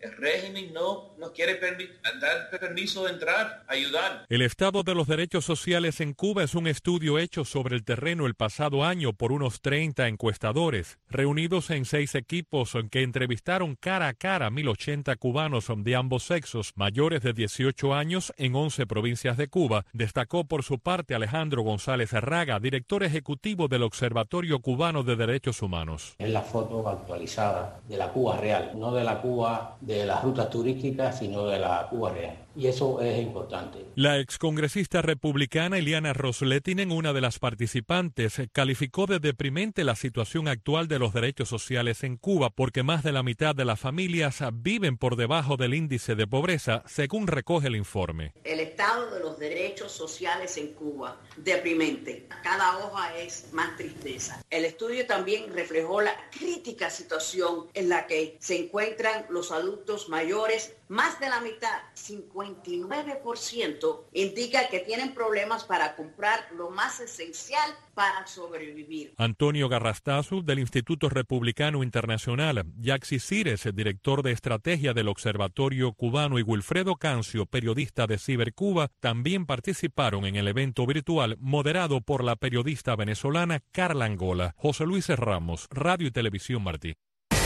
El régimen no nos quiere dar permiso de entrar, ayudar. El estado de los derechos sociales en Cuba es un estudio hecho sobre el terreno el pasado año por unos treinta encuestadores, reunidos en seis equipos en que entrevistaron cara a cara a mil ochenta cubanos de ambos sexos mayores de dieciocho años en once provincias de Cuba, destacó por su parte Alejandro González Arraga, director ejecutivo del Observatorio Cubano de Derechos Humanos. Es la foto actualizada de la Cuba real, no de la Cuba de las rutas turísticas, sino de la Cuba real. Y eso es importante. La excongresista republicana Ileana Ros-Lehtinen, una de las participantes, calificó de deprimente la situación actual de los derechos sociales en Cuba porque más de la mitad de las familias viven por debajo del índice de pobreza, según recoge el informe. El estado de los derechos sociales en Cuba, deprimente. Cada hoja es más tristeza. El estudio también reflejó la crítica situación en la que se encuentran los adultos mayores. Más de la mitad, cincuenta y nueve por ciento, indica que tienen problemas para comprar lo más esencial para sobrevivir. Antonio Garrastazu, del Instituto Republicano Internacional, Yaxi Cires, director de estrategia del Observatorio Cubano, y Wilfredo Cancio, periodista de Cibercuba, también participaron en el evento virtual moderado por la periodista venezolana Carla Angola. José Luis Ramos, Radio y Televisión Martí.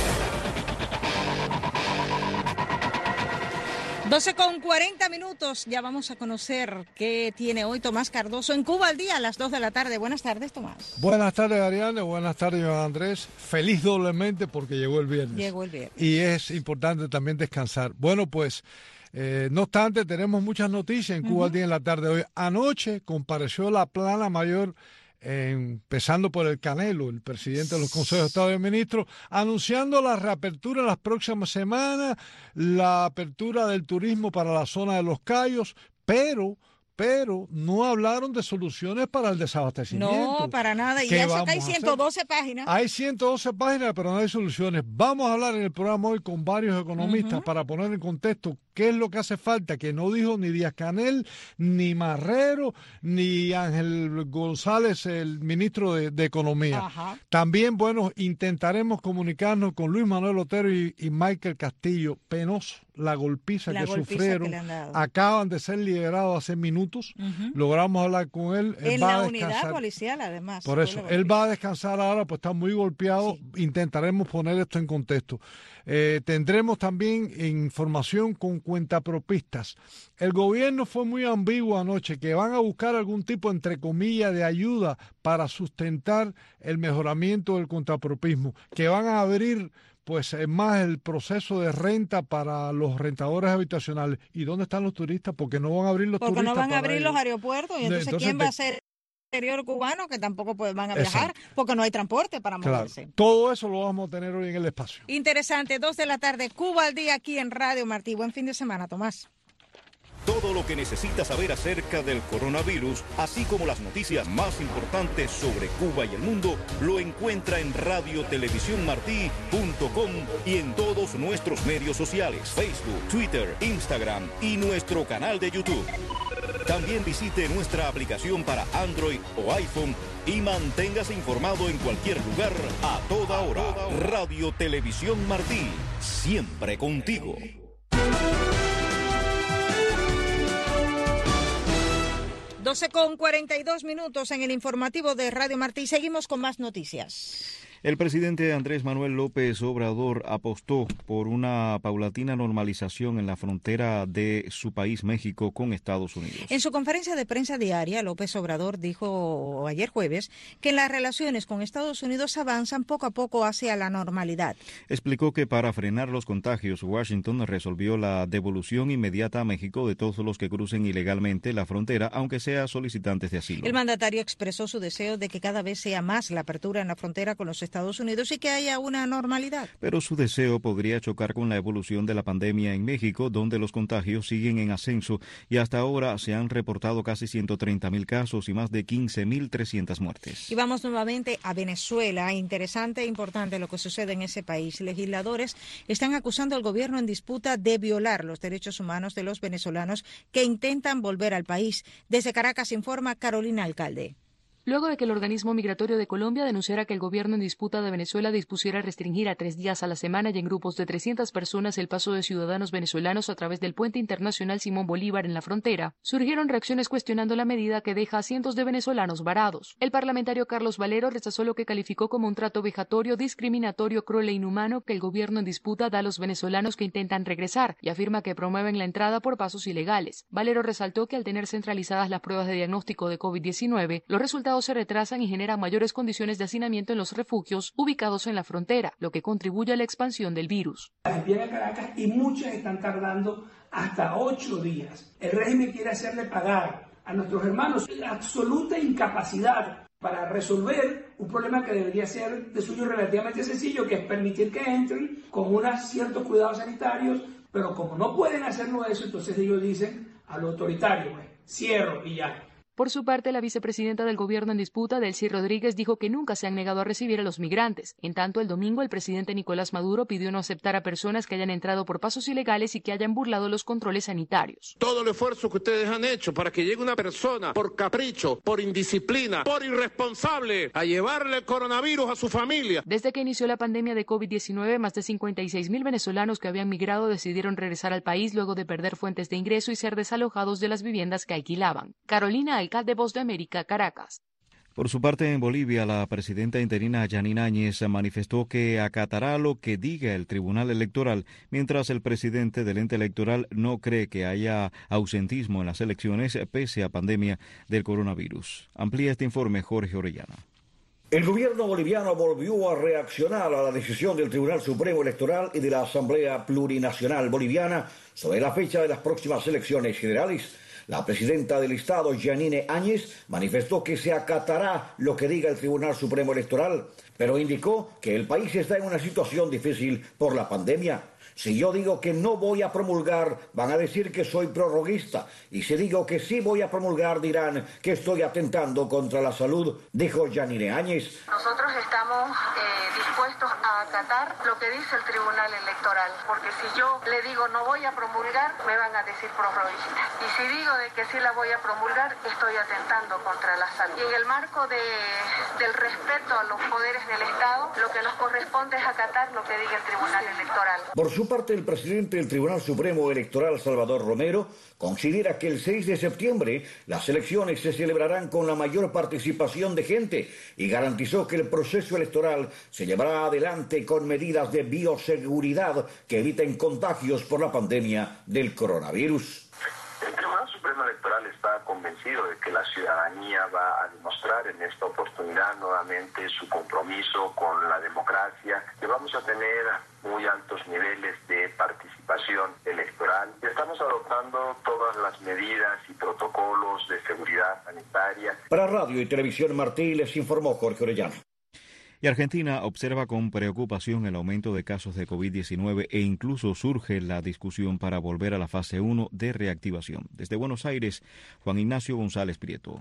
doce con cuarenta minutos, ya vamos a conocer qué tiene hoy Tomás Cardoso en Cuba al día a las dos de la tarde. Buenas tardes, Tomás. Buenas tardes, Ariane. Buenas tardes, Iván Andrés. Feliz doblemente porque llegó el viernes. Llegó el viernes. Y es importante también descansar. Bueno, pues, eh, no obstante, tenemos muchas noticias en Cuba uh-huh. al día en la tarde de hoy. Anoche compareció la plana mayor, Eh, empezando por el Canelo, el presidente de los Consejos de Estado de Ministros, anunciando la reapertura en las próximas semanas, la apertura del turismo para la zona de Los Cayos, pero... pero no hablaron de soluciones para el desabastecimiento. No, para nada. Y eso que hay ciento doce páginas. Hay ciento doce páginas, pero no hay soluciones. Vamos a hablar en el programa hoy con varios economistas uh-huh. para poner en contexto qué es lo que hace falta, que no dijo ni Díaz-Canel, ni Marrero, ni Ángel González, el ministro de, de Economía. Ajá. También, bueno, intentaremos comunicarnos con Luis Manuel Otero y, y Michael Castillo. Penoso la golpiza la que golpiza sufrieron. Que acaban de ser liberados hace minutos. Uh-huh. Logramos hablar con él. él en va la a unidad policial, además. Por eso, él va a descansar ahora, pues está muy golpeado. Sí. Intentaremos poner esto en contexto. Eh, tendremos también información con cuentapropistas. El gobierno fue muy ambiguo anoche, que van a buscar algún tipo, entre comillas, de ayuda para sustentar el mejoramiento del cuentapropismo, que van a abrir pues es más el proceso de renta para los rentadores habitacionales. ¿Y dónde están los turistas? Porque no van a abrir los Porque turistas. Porque no van a abrir ellos. los aeropuertos. Y entonces, entonces ¿quién te... va a ser el exterior cubano? Que tampoco pues, van a viajar. Exacto. Porque no hay transporte para moverse. Claro. Todo eso lo vamos a tener hoy en el espacio. Interesante. Dos de la tarde, Cuba al día aquí en Radio Martí. Buen fin de semana, Tomás. Todo lo que necesita saber acerca del coronavirus, así como las noticias más importantes sobre Cuba y el mundo, lo encuentra en radio televisión martí punto com y en todos nuestros medios sociales, Facebook, Twitter, Instagram y nuestro canal de YouTube. También visite nuestra aplicación para Android o iPhone y manténgase informado en cualquier lugar, a toda hora. Radio Televisión Martí, siempre contigo. doce con cuarenta y dos minutos en el informativo de Radio Martí. Seguimos con más noticias. El presidente Andrés Manuel López Obrador apostó por una paulatina normalización en la frontera de su país, México, con Estados Unidos. En su conferencia de prensa diaria, López Obrador dijo ayer jueves que las relaciones con Estados Unidos avanzan poco a poco hacia la normalidad. Explicó que para frenar los contagios, Washington resolvió la devolución inmediata a México de todos los que crucen ilegalmente la frontera, aunque sea solicitantes de asilo. El mandatario expresó su deseo de que cada vez sea más la apertura en la frontera con los Estados Unidos y que haya una normalidad. Pero su deseo podría chocar con la evolución de la pandemia en México, donde los contagios siguen en ascenso y hasta ahora se han reportado casi ciento treinta mil casos y más de quince mil trescientas muertes. Y vamos nuevamente a Venezuela. Interesante e importante lo que sucede en ese país. Legisladores están acusando al gobierno en disputa de violar los derechos humanos de los venezolanos que intentan volver al país. Desde Caracas informa Carolina Alcalde. luego de que el organismo migratorio de Colombia denunciara que el gobierno en disputa de Venezuela dispusiera restringir a tres días a la semana y en grupos de trescientas personas el paso de ciudadanos venezolanos a través del puente internacional Simón Bolívar en la frontera, surgieron reacciones cuestionando la medida que deja a cientos de venezolanos varados. El parlamentario Carlos Valero rechazó lo que calificó como un trato vejatorio, discriminatorio, cruel e inhumano que el gobierno en disputa da a los venezolanos que intentan regresar y afirma que promueven la entrada por pasos ilegales. Valero resaltó que al tener centralizadas las pruebas de diagnóstico de COVID diecinueve, los resultados se retrasan y generan mayores condiciones de hacinamiento en los refugios ubicados en la frontera, lo que contribuye a la expansión del virus. Envían a Caracas y muchas están tardando hasta ocho días. El régimen quiere hacerle pagar a nuestros hermanos la absoluta incapacidad para resolver un problema que debería ser de suyo relativamente sencillo, que es permitir que entren con unos ciertos cuidados sanitarios, pero como no pueden hacerlo eso, entonces ellos dicen a lo autoritario, pues, cierro y ya. Por su parte, la vicepresidenta del gobierno en disputa, Delcy Rodríguez, dijo que nunca se han negado a recibir a los migrantes. En tanto, el domingo, el presidente Nicolás Maduro pidió no aceptar a personas que hayan entrado por pasos ilegales y que hayan burlado los controles sanitarios. Todo el esfuerzo que ustedes han hecho para que llegue una persona por capricho, por indisciplina, por irresponsable, a llevarle el coronavirus a su familia. Desde que inició la pandemia de COVID diecinueve, más de cincuenta y seis mil venezolanos que habían migrado decidieron regresar al país luego de perder fuentes de ingreso y ser desalojados de las viviendas que alquilaban. Carolina Alcalde, Voz de América, Caracas. Por su parte, en Bolivia, la presidenta interina Yanine Áñez manifestó que acatará lo que diga el Tribunal Electoral, mientras el presidente del ente electoral no cree que haya ausentismo en las elecciones pese a pandemia del coronavirus. Amplía este informe Jorge Orellana. El gobierno boliviano volvió a reaccionar a la decisión del Tribunal Supremo Electoral y de la Asamblea Plurinacional Boliviana sobre la fecha de las próximas elecciones generales. La presidenta del Estado, Yanine Áñez, manifestó que se acatará lo que diga el Tribunal Supremo Electoral, pero indicó que el país está en una situación difícil por la pandemia. Si yo digo que no voy a promulgar, van a decir que soy prorroguista. Y si digo que sí voy a promulgar, dirán que estoy atentando contra la salud, dijo Yanine Áñez. Nosotros estamos eh, dispuestos a acatar lo que dice el Tribunal Electoral, porque si yo le digo no voy a promulgar, me van a decir prorroguista. Y si digo de que sí la voy a promulgar, estoy atentando contra la salud. Y en el marco de, del respeto a los poderes del Estado, lo que nos corresponde es acatar lo que diga el Tribunal Electoral. Por su parte, el presidente del Tribunal Supremo Electoral, Salvador Romero, considera que el seis de septiembre las elecciones se celebrarán con la mayor participación de gente y garantizó que el proceso electoral se llevará adelante con medidas de bioseguridad que eviten contagios por la pandemia del coronavirus. El Tribunal Supremo Electoral está convencido de que la ciudadanía va a demostrar en esta oportunidad nuevamente su compromiso con la democracia, que vamos a tener muy altos niveles de participación electoral. Estamos adoptando todas las medidas y protocolos de seguridad sanitaria. Para Radio y Televisión Martí les informó Jorge Orellana. Y Argentina observa con preocupación el aumento de casos de COVID diecinueve e incluso surge la discusión para volver a la fase uno de reactivación. Desde Buenos Aires, Juan Ignacio González Prieto.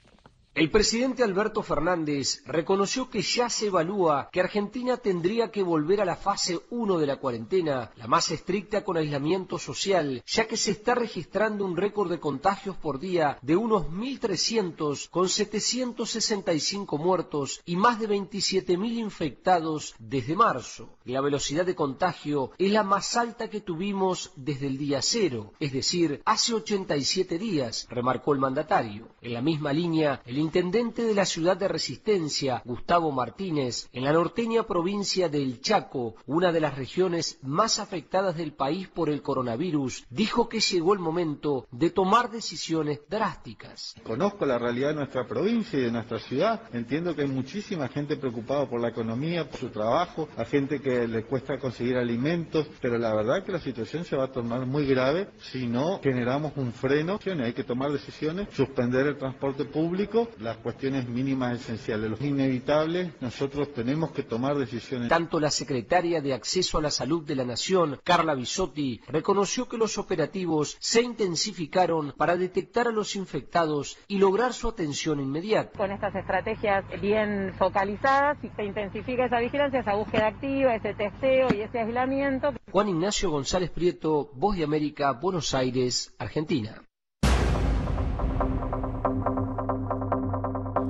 El presidente Alberto Fernández reconoció que ya se evalúa que Argentina tendría que volver a la fase uno de la cuarentena, la más estricta con aislamiento social, ya que se está registrando un récord de contagios por día de unos mil trescientos con setecientos sesenta y cinco muertos y más de veintisiete mil infectados desde marzo. La velocidad de contagio es la más alta que tuvimos desde el día cero, es decir, hace ochenta y siete días, remarcó el mandatario. En la misma línea, el intendente de la ciudad de Resistencia, Gustavo Martínez, en la norteña provincia del Chaco, una de las regiones más afectadas del país por el coronavirus, dijo que llegó el momento de tomar decisiones drásticas. Conozco la realidad de nuestra provincia y de nuestra ciudad. Entiendo que hay muchísima gente preocupada por la economía, por su trabajo, a gente que le cuesta conseguir alimentos, pero la verdad que la situación se va a tornar muy grave si no generamos un freno. Hay que tomar decisiones, suspender el transporte público, las cuestiones mínimas esenciales. Lo inevitable, nosotros tenemos que tomar decisiones. Tanto la secretaria de Acceso a la Salud de la Nación, Carla Bisotti, reconoció que los operativos se intensificaron para detectar a los infectados y lograr su atención inmediata. Con estas estrategias bien focalizadas, se intensifica esa vigilancia, esa búsqueda activa, ese testeo y ese aislamiento. Juan Ignacio González Prieto, Voz de América, Buenos Aires, Argentina.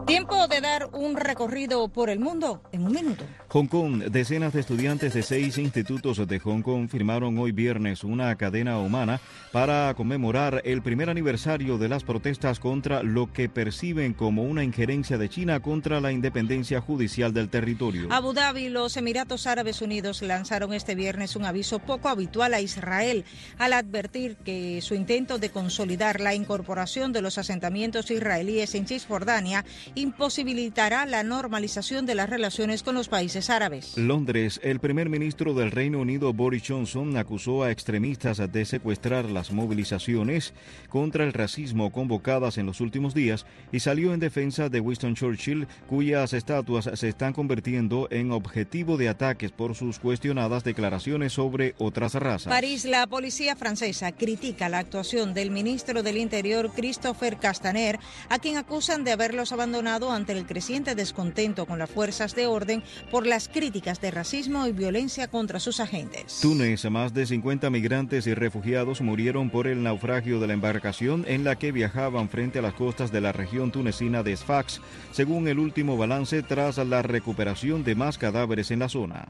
Tiempo de dar un recorrido por el mundo en un minuto. Hong Kong. Decenas de estudiantes de seis institutos de Hong Kong firmaron hoy viernes una cadena humana para conmemorar el primer aniversario de las protestas contra lo que perciben como una injerencia de China contra la independencia judicial del territorio. Abu Dhabi y los Emiratos Árabes Unidos lanzaron este viernes un aviso poco habitual a Israel al advertir que su intento de consolidar la incorporación de los asentamientos israelíes en Cisjordania imposibilitará la normalización de las relaciones con los países árabes. Londres. El primer ministro del Reino Unido, Boris Johnson, acusó a extremistas de secuestrar las movilizaciones contra el racismo convocadas en los últimos días y salió en defensa de Winston Churchill, cuyas estatuas se están convirtiendo en objetivo de ataques por sus cuestionadas declaraciones sobre otras razas. París. La policía francesa critica la actuación del ministro del Interior, Christopher Castaner, a quien acusan de haberlos abandonado ante el creciente descontento con las fuerzas de orden por las críticas de racismo y violencia contra sus agentes. Túnez. Más de cincuenta migrantes y refugiados murieron por el naufragio de la embarcación en la que viajaban frente a las costas de la región tunecina de Sfax, según el último balance tras la recuperación de más cadáveres en la zona.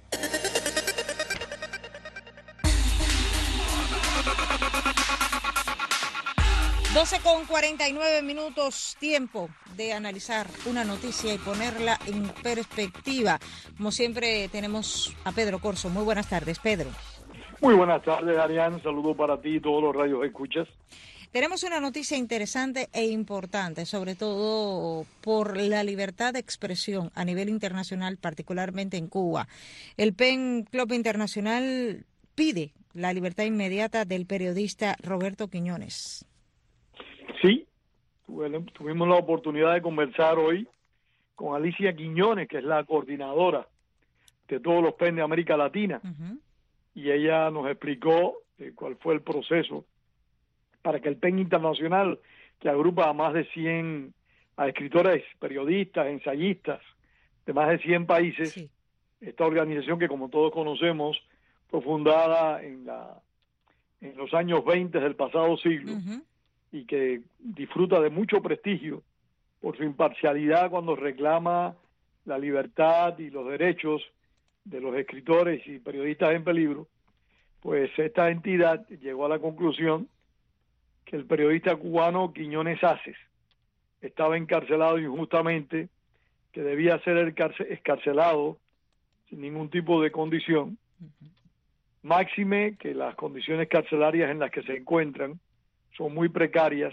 doce con cuarenta y nueve minutos, tiempo de analizar una noticia y ponerla en perspectiva. Como siempre tenemos a Pedro Corso. Muy buenas tardes, Pedro. Muy buenas tardes, Ariane. Saludo para ti y todos los radios escuchas. Tenemos una noticia interesante e importante, sobre todo por la libertad de expresión a nivel internacional, particularmente en Cuba. El Pen Club Internacional pide la libertad inmediata del periodista Roberto Quiñones. Sí, tuvimos la oportunidad de conversar hoy con Alicia Quiñones, que es la coordinadora de todos los P E N de América Latina, uh-huh. y ella nos explicó eh, cuál fue el proceso para que el P E N Internacional, que agrupa a más de cien a escritores, periodistas, ensayistas de más de cien países, sí. Esta organización que, como todos conocemos, fue fundada en, la, en los años veinte del pasado siglo, uh-huh. y que disfruta de mucho prestigio por su imparcialidad cuando reclama la libertad y los derechos de los escritores y periodistas en peligro, pues esta entidad llegó a la conclusión que el periodista cubano Quiñones Aces estaba encarcelado injustamente, que debía ser excarcelado sin ningún tipo de condición, uh-huh. máxime que las condiciones carcelarias en las que se encuentran son muy precarias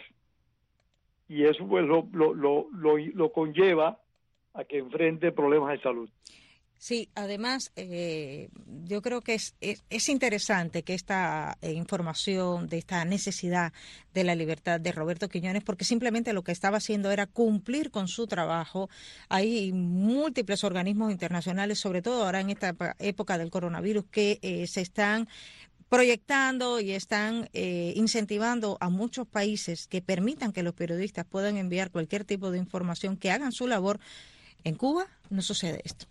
y eso pues lo, lo, lo, lo, lo conlleva a que enfrente problemas de salud. Sí, además eh, yo creo que es, es, es interesante que esta eh, información de esta necesidad de la libertad de Roberto Quiñones, porque simplemente lo que estaba haciendo era cumplir con su trabajo. Hay múltiples organismos internacionales, sobre todo ahora en esta época del coronavirus, que eh, se están proyectando y están eh, incentivando a muchos países que permitan que los periodistas puedan enviar cualquier tipo de información, que hagan su labor. En Cuba no sucede esto.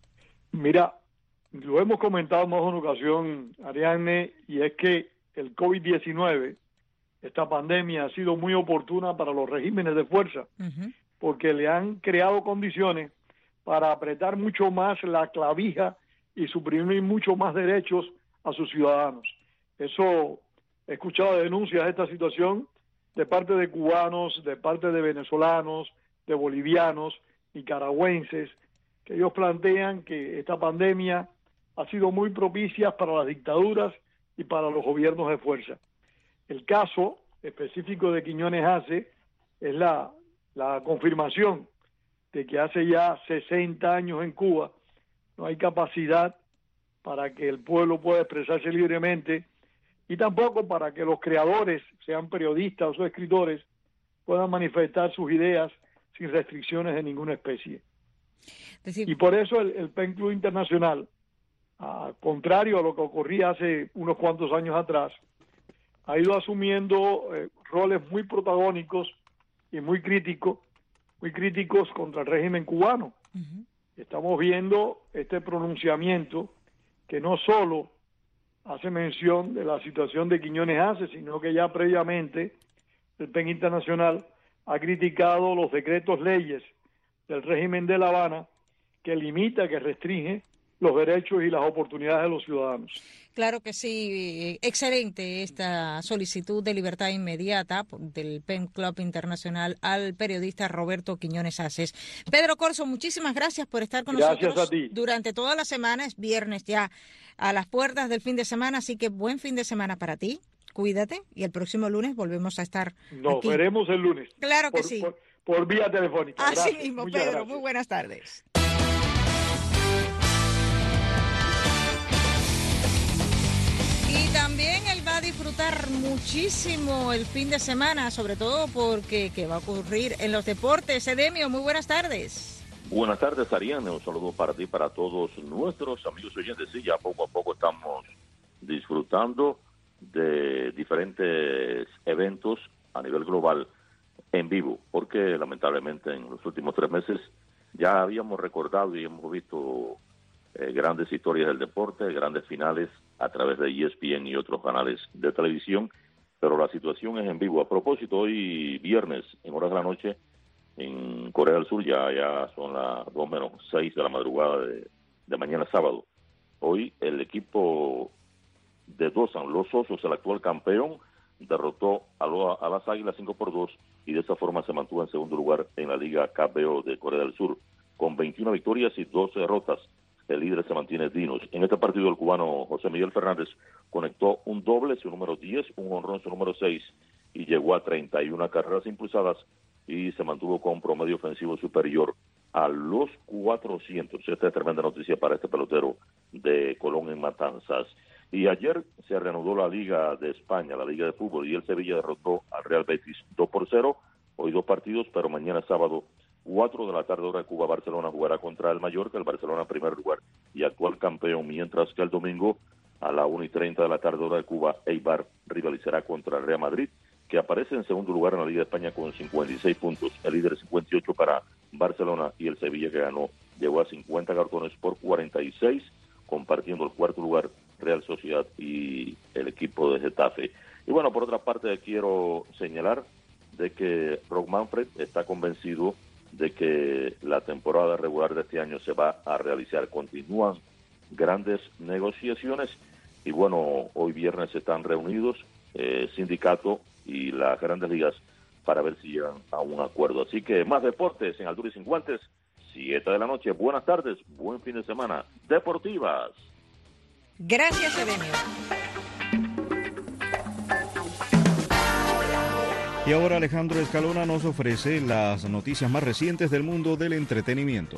Mira, lo hemos comentado en más de una ocasión, Ariadne, y es que el COVID diecinueve, esta pandemia, ha sido muy oportuna para los regímenes de fuerza, uh-huh. porque le han creado condiciones para apretar mucho más la clavija y suprimir mucho más derechos a sus ciudadanos. Eso, he escuchado denuncias de esta situación de parte de cubanos, de parte de venezolanos, de bolivianos, nicaragüenses, que ellos plantean que esta pandemia ha sido muy propicia para las dictaduras y para los gobiernos de fuerza. El caso específico de Quiñones Aces es la, la confirmación de que hace ya sesenta años en Cuba no hay capacidad para que el pueblo pueda expresarse libremente y tampoco para que los creadores, sean periodistas o escritores, puedan manifestar sus ideas sin restricciones de ninguna especie. Decir, y por eso el, el P E N Club Internacional, a contrario a lo que ocurría hace unos cuantos años atrás, ha ido asumiendo eh, roles muy protagónicos y muy críticos, muy críticos contra el régimen cubano. Uh-huh. Estamos viendo este pronunciamiento que no solo hace mención de la situación de Quiñones Aces, sino que ya previamente el P E N Internacional ha criticado los decretos leyes del régimen de La Habana que limita, que restringe los derechos y las oportunidades de los ciudadanos. Claro que sí, excelente esta solicitud de libertad inmediata del Pen Club Internacional al periodista Roberto Quiñones Aces. Pedro Corzo, muchísimas gracias por estar con gracias nosotros a ti. Durante toda la semana. Es viernes ya a las puertas del fin de semana, así que buen fin de semana para ti. Cuídate y el próximo lunes volvemos a estar Nos aquí. veremos el lunes. Claro que por, sí. Por, por vía telefónica. Así Gracias. mismo, Muchas Pedro. gracias. Muy buenas tardes. Y también él va a disfrutar muchísimo el fin de semana, sobre todo porque ¿qué va a ocurrir en los deportes? Edemio, muy buenas tardes. Buenas tardes, Ariane. Un saludo para ti, para todos nuestros amigos oyentes. Sí, ya poco a poco estamos disfrutando de diferentes eventos a nivel global en vivo, porque lamentablemente en los últimos tres meses ya habíamos recordado y hemos visto eh, grandes historias del deporte, grandes finales a través de E S P N y otros canales de televisión, pero la situación es en vivo. A propósito, hoy viernes, en horas de la noche, en Corea del Sur, ya, ya son las dos menos seis de la madrugada de, de mañana sábado. Hoy el equipo de Dosan, los Osos, el actual campeón, derrotó a, lo, a las Águilas cinco por dos y de esa forma se mantuvo en segundo lugar en la Liga K B O de Corea del Sur, con veintiuna victorias y doce derrotas. El líder se mantiene Dinos. En este partido el cubano José Miguel Fernández conectó un doble, su número diez, un honrón, su número seis, y llegó a treinta y una carreras impulsadas y se mantuvo con promedio ofensivo superior a los cuatrocientos. Esta es tremenda noticia para este pelotero de Colón en Matanzas. Y ayer se reanudó la Liga de España, la Liga de Fútbol, y el Sevilla derrotó al Real Betis dos por cero. Hoy dos partidos, pero mañana sábado, cuatro de la tarde hora de Cuba, Barcelona jugará contra el Mallorca, el Barcelona en primer lugar y actual campeón, mientras que el domingo a la una y treinta de la tarde hora de Cuba, Eibar rivalizará contra el Real Madrid, que aparece en segundo lugar en la Liga de España con cincuenta y seis puntos, el líder cincuenta y ocho para Barcelona, y el Sevilla, que ganó, llegó a cincuenta cartones por cuarenta y seis, compartiendo el cuarto lugar Real Sociedad y el equipo de Getafe. Y bueno, por otra parte quiero señalar de que Rob Manfred está convencido de que la temporada regular de este año se va a realizar. Continúan grandes negociaciones y bueno, hoy viernes están reunidos eh, sindicato y las grandes ligas para ver si llegan a un acuerdo. Así que más deportes en Altura y Sin Guantes, siete de la noche. Buenas tardes, buen fin de semana. Deportivas. Gracias, Edemio. Y ahora Alejandro Escalona nos ofrece las noticias más recientes del mundo del entretenimiento.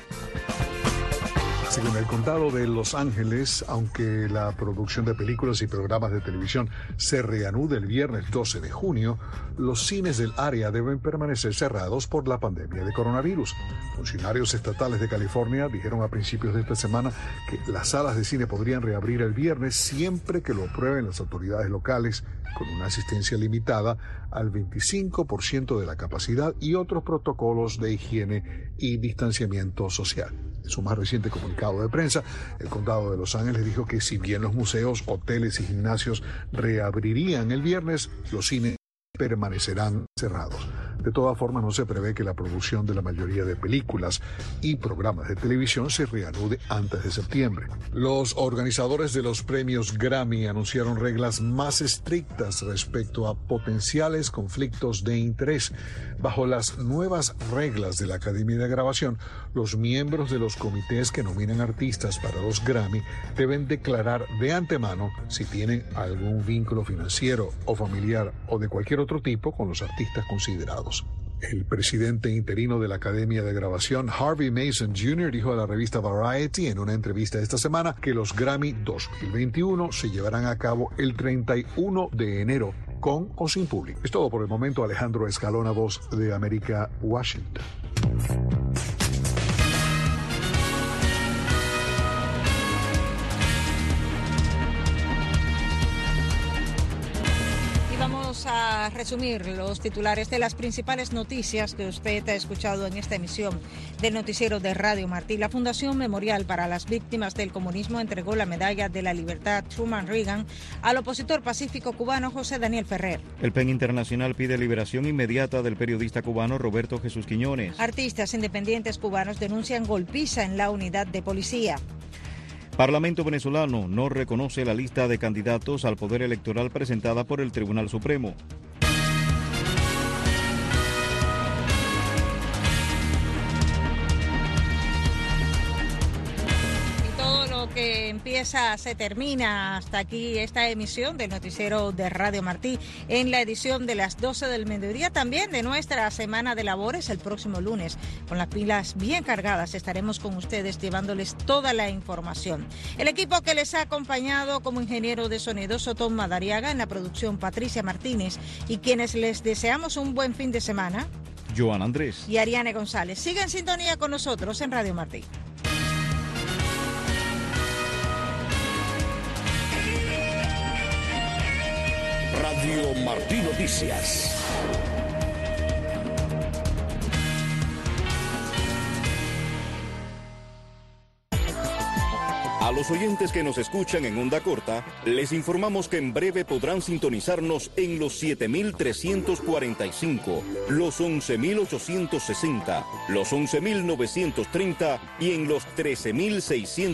Según el condado de Los Ángeles, aunque la producción de películas y programas de televisión se reanude el viernes doce de junio, los cines del área deben permanecer cerrados por la pandemia de coronavirus. Funcionarios estatales de California dijeron a principios de esta semana que las salas de cine podrían reabrir el viernes siempre que lo aprueben las autoridades locales, con una asistencia limitada al veinticinco por ciento de la capacidad y otros protocolos de higiene y distanciamiento social. En su más reciente comunicado de prensa, el condado de Los Ángeles dijo que si bien los museos, hoteles y gimnasios reabrirían el viernes, los cines permanecerán cerrados. De todas formas, no se prevé que la producción de la mayoría de películas y programas de televisión se reanude antes de septiembre. Los organizadores de los premios Grammy anunciaron reglas más estrictas respecto a potenciales conflictos de interés. Bajo las nuevas reglas de la Academia de Grabación, los miembros de los comités que nominan artistas para los Grammy deben declarar de antemano si tienen algún vínculo financiero o familiar o de cualquier otro tipo con los artistas considerados. El presidente interino de la Academia de Grabación, Harvey Mason junior, dijo a la revista Variety en una entrevista esta semana que los Grammy dos mil veintiuno se llevarán a cabo el treinta y uno de enero, con o sin público. Es todo por el momento. Alejandro Escalona, Voz de América, Washington. A a resumir los titulares de las principales noticias que usted ha escuchado en esta emisión del noticiero de Radio Martí. La Fundación Memorial para las Víctimas del Comunismo entregó la Medalla de la Libertad Truman Reagan al opositor pacífico cubano José Daniel Ferrer. El P E N Internacional pide liberación inmediata del periodista cubano Roberto Jesús Quiñones. Artistas independientes cubanos denuncian golpiza en la unidad de policía. Parlamento venezolano no reconoce la lista de candidatos al poder electoral presentada por el Tribunal Supremo. Que empieza, se termina. Hasta aquí esta emisión del noticiero de Radio Martí en la edición de las doce del mediodía, también de nuestra semana de labores el próximo lunes. Con las pilas bien cargadas estaremos con ustedes llevándoles toda la información. El equipo que les ha acompañado como ingeniero de sonido Sotón Madariaga, en la producción Patricia Martínez, y quienes les deseamos un buen fin de semana, Joan Andrés y Ariane González. Siga en sintonía con nosotros en Radio Martí. Radio Martí Noticias. A los oyentes que nos escuchan en onda corta, les informamos que en breve podrán sintonizarnos en los siete mil trescientos cuarenta y cinco, los once mil ochocientos sesenta, los once mil novecientos treinta y en los trece mil seiscientos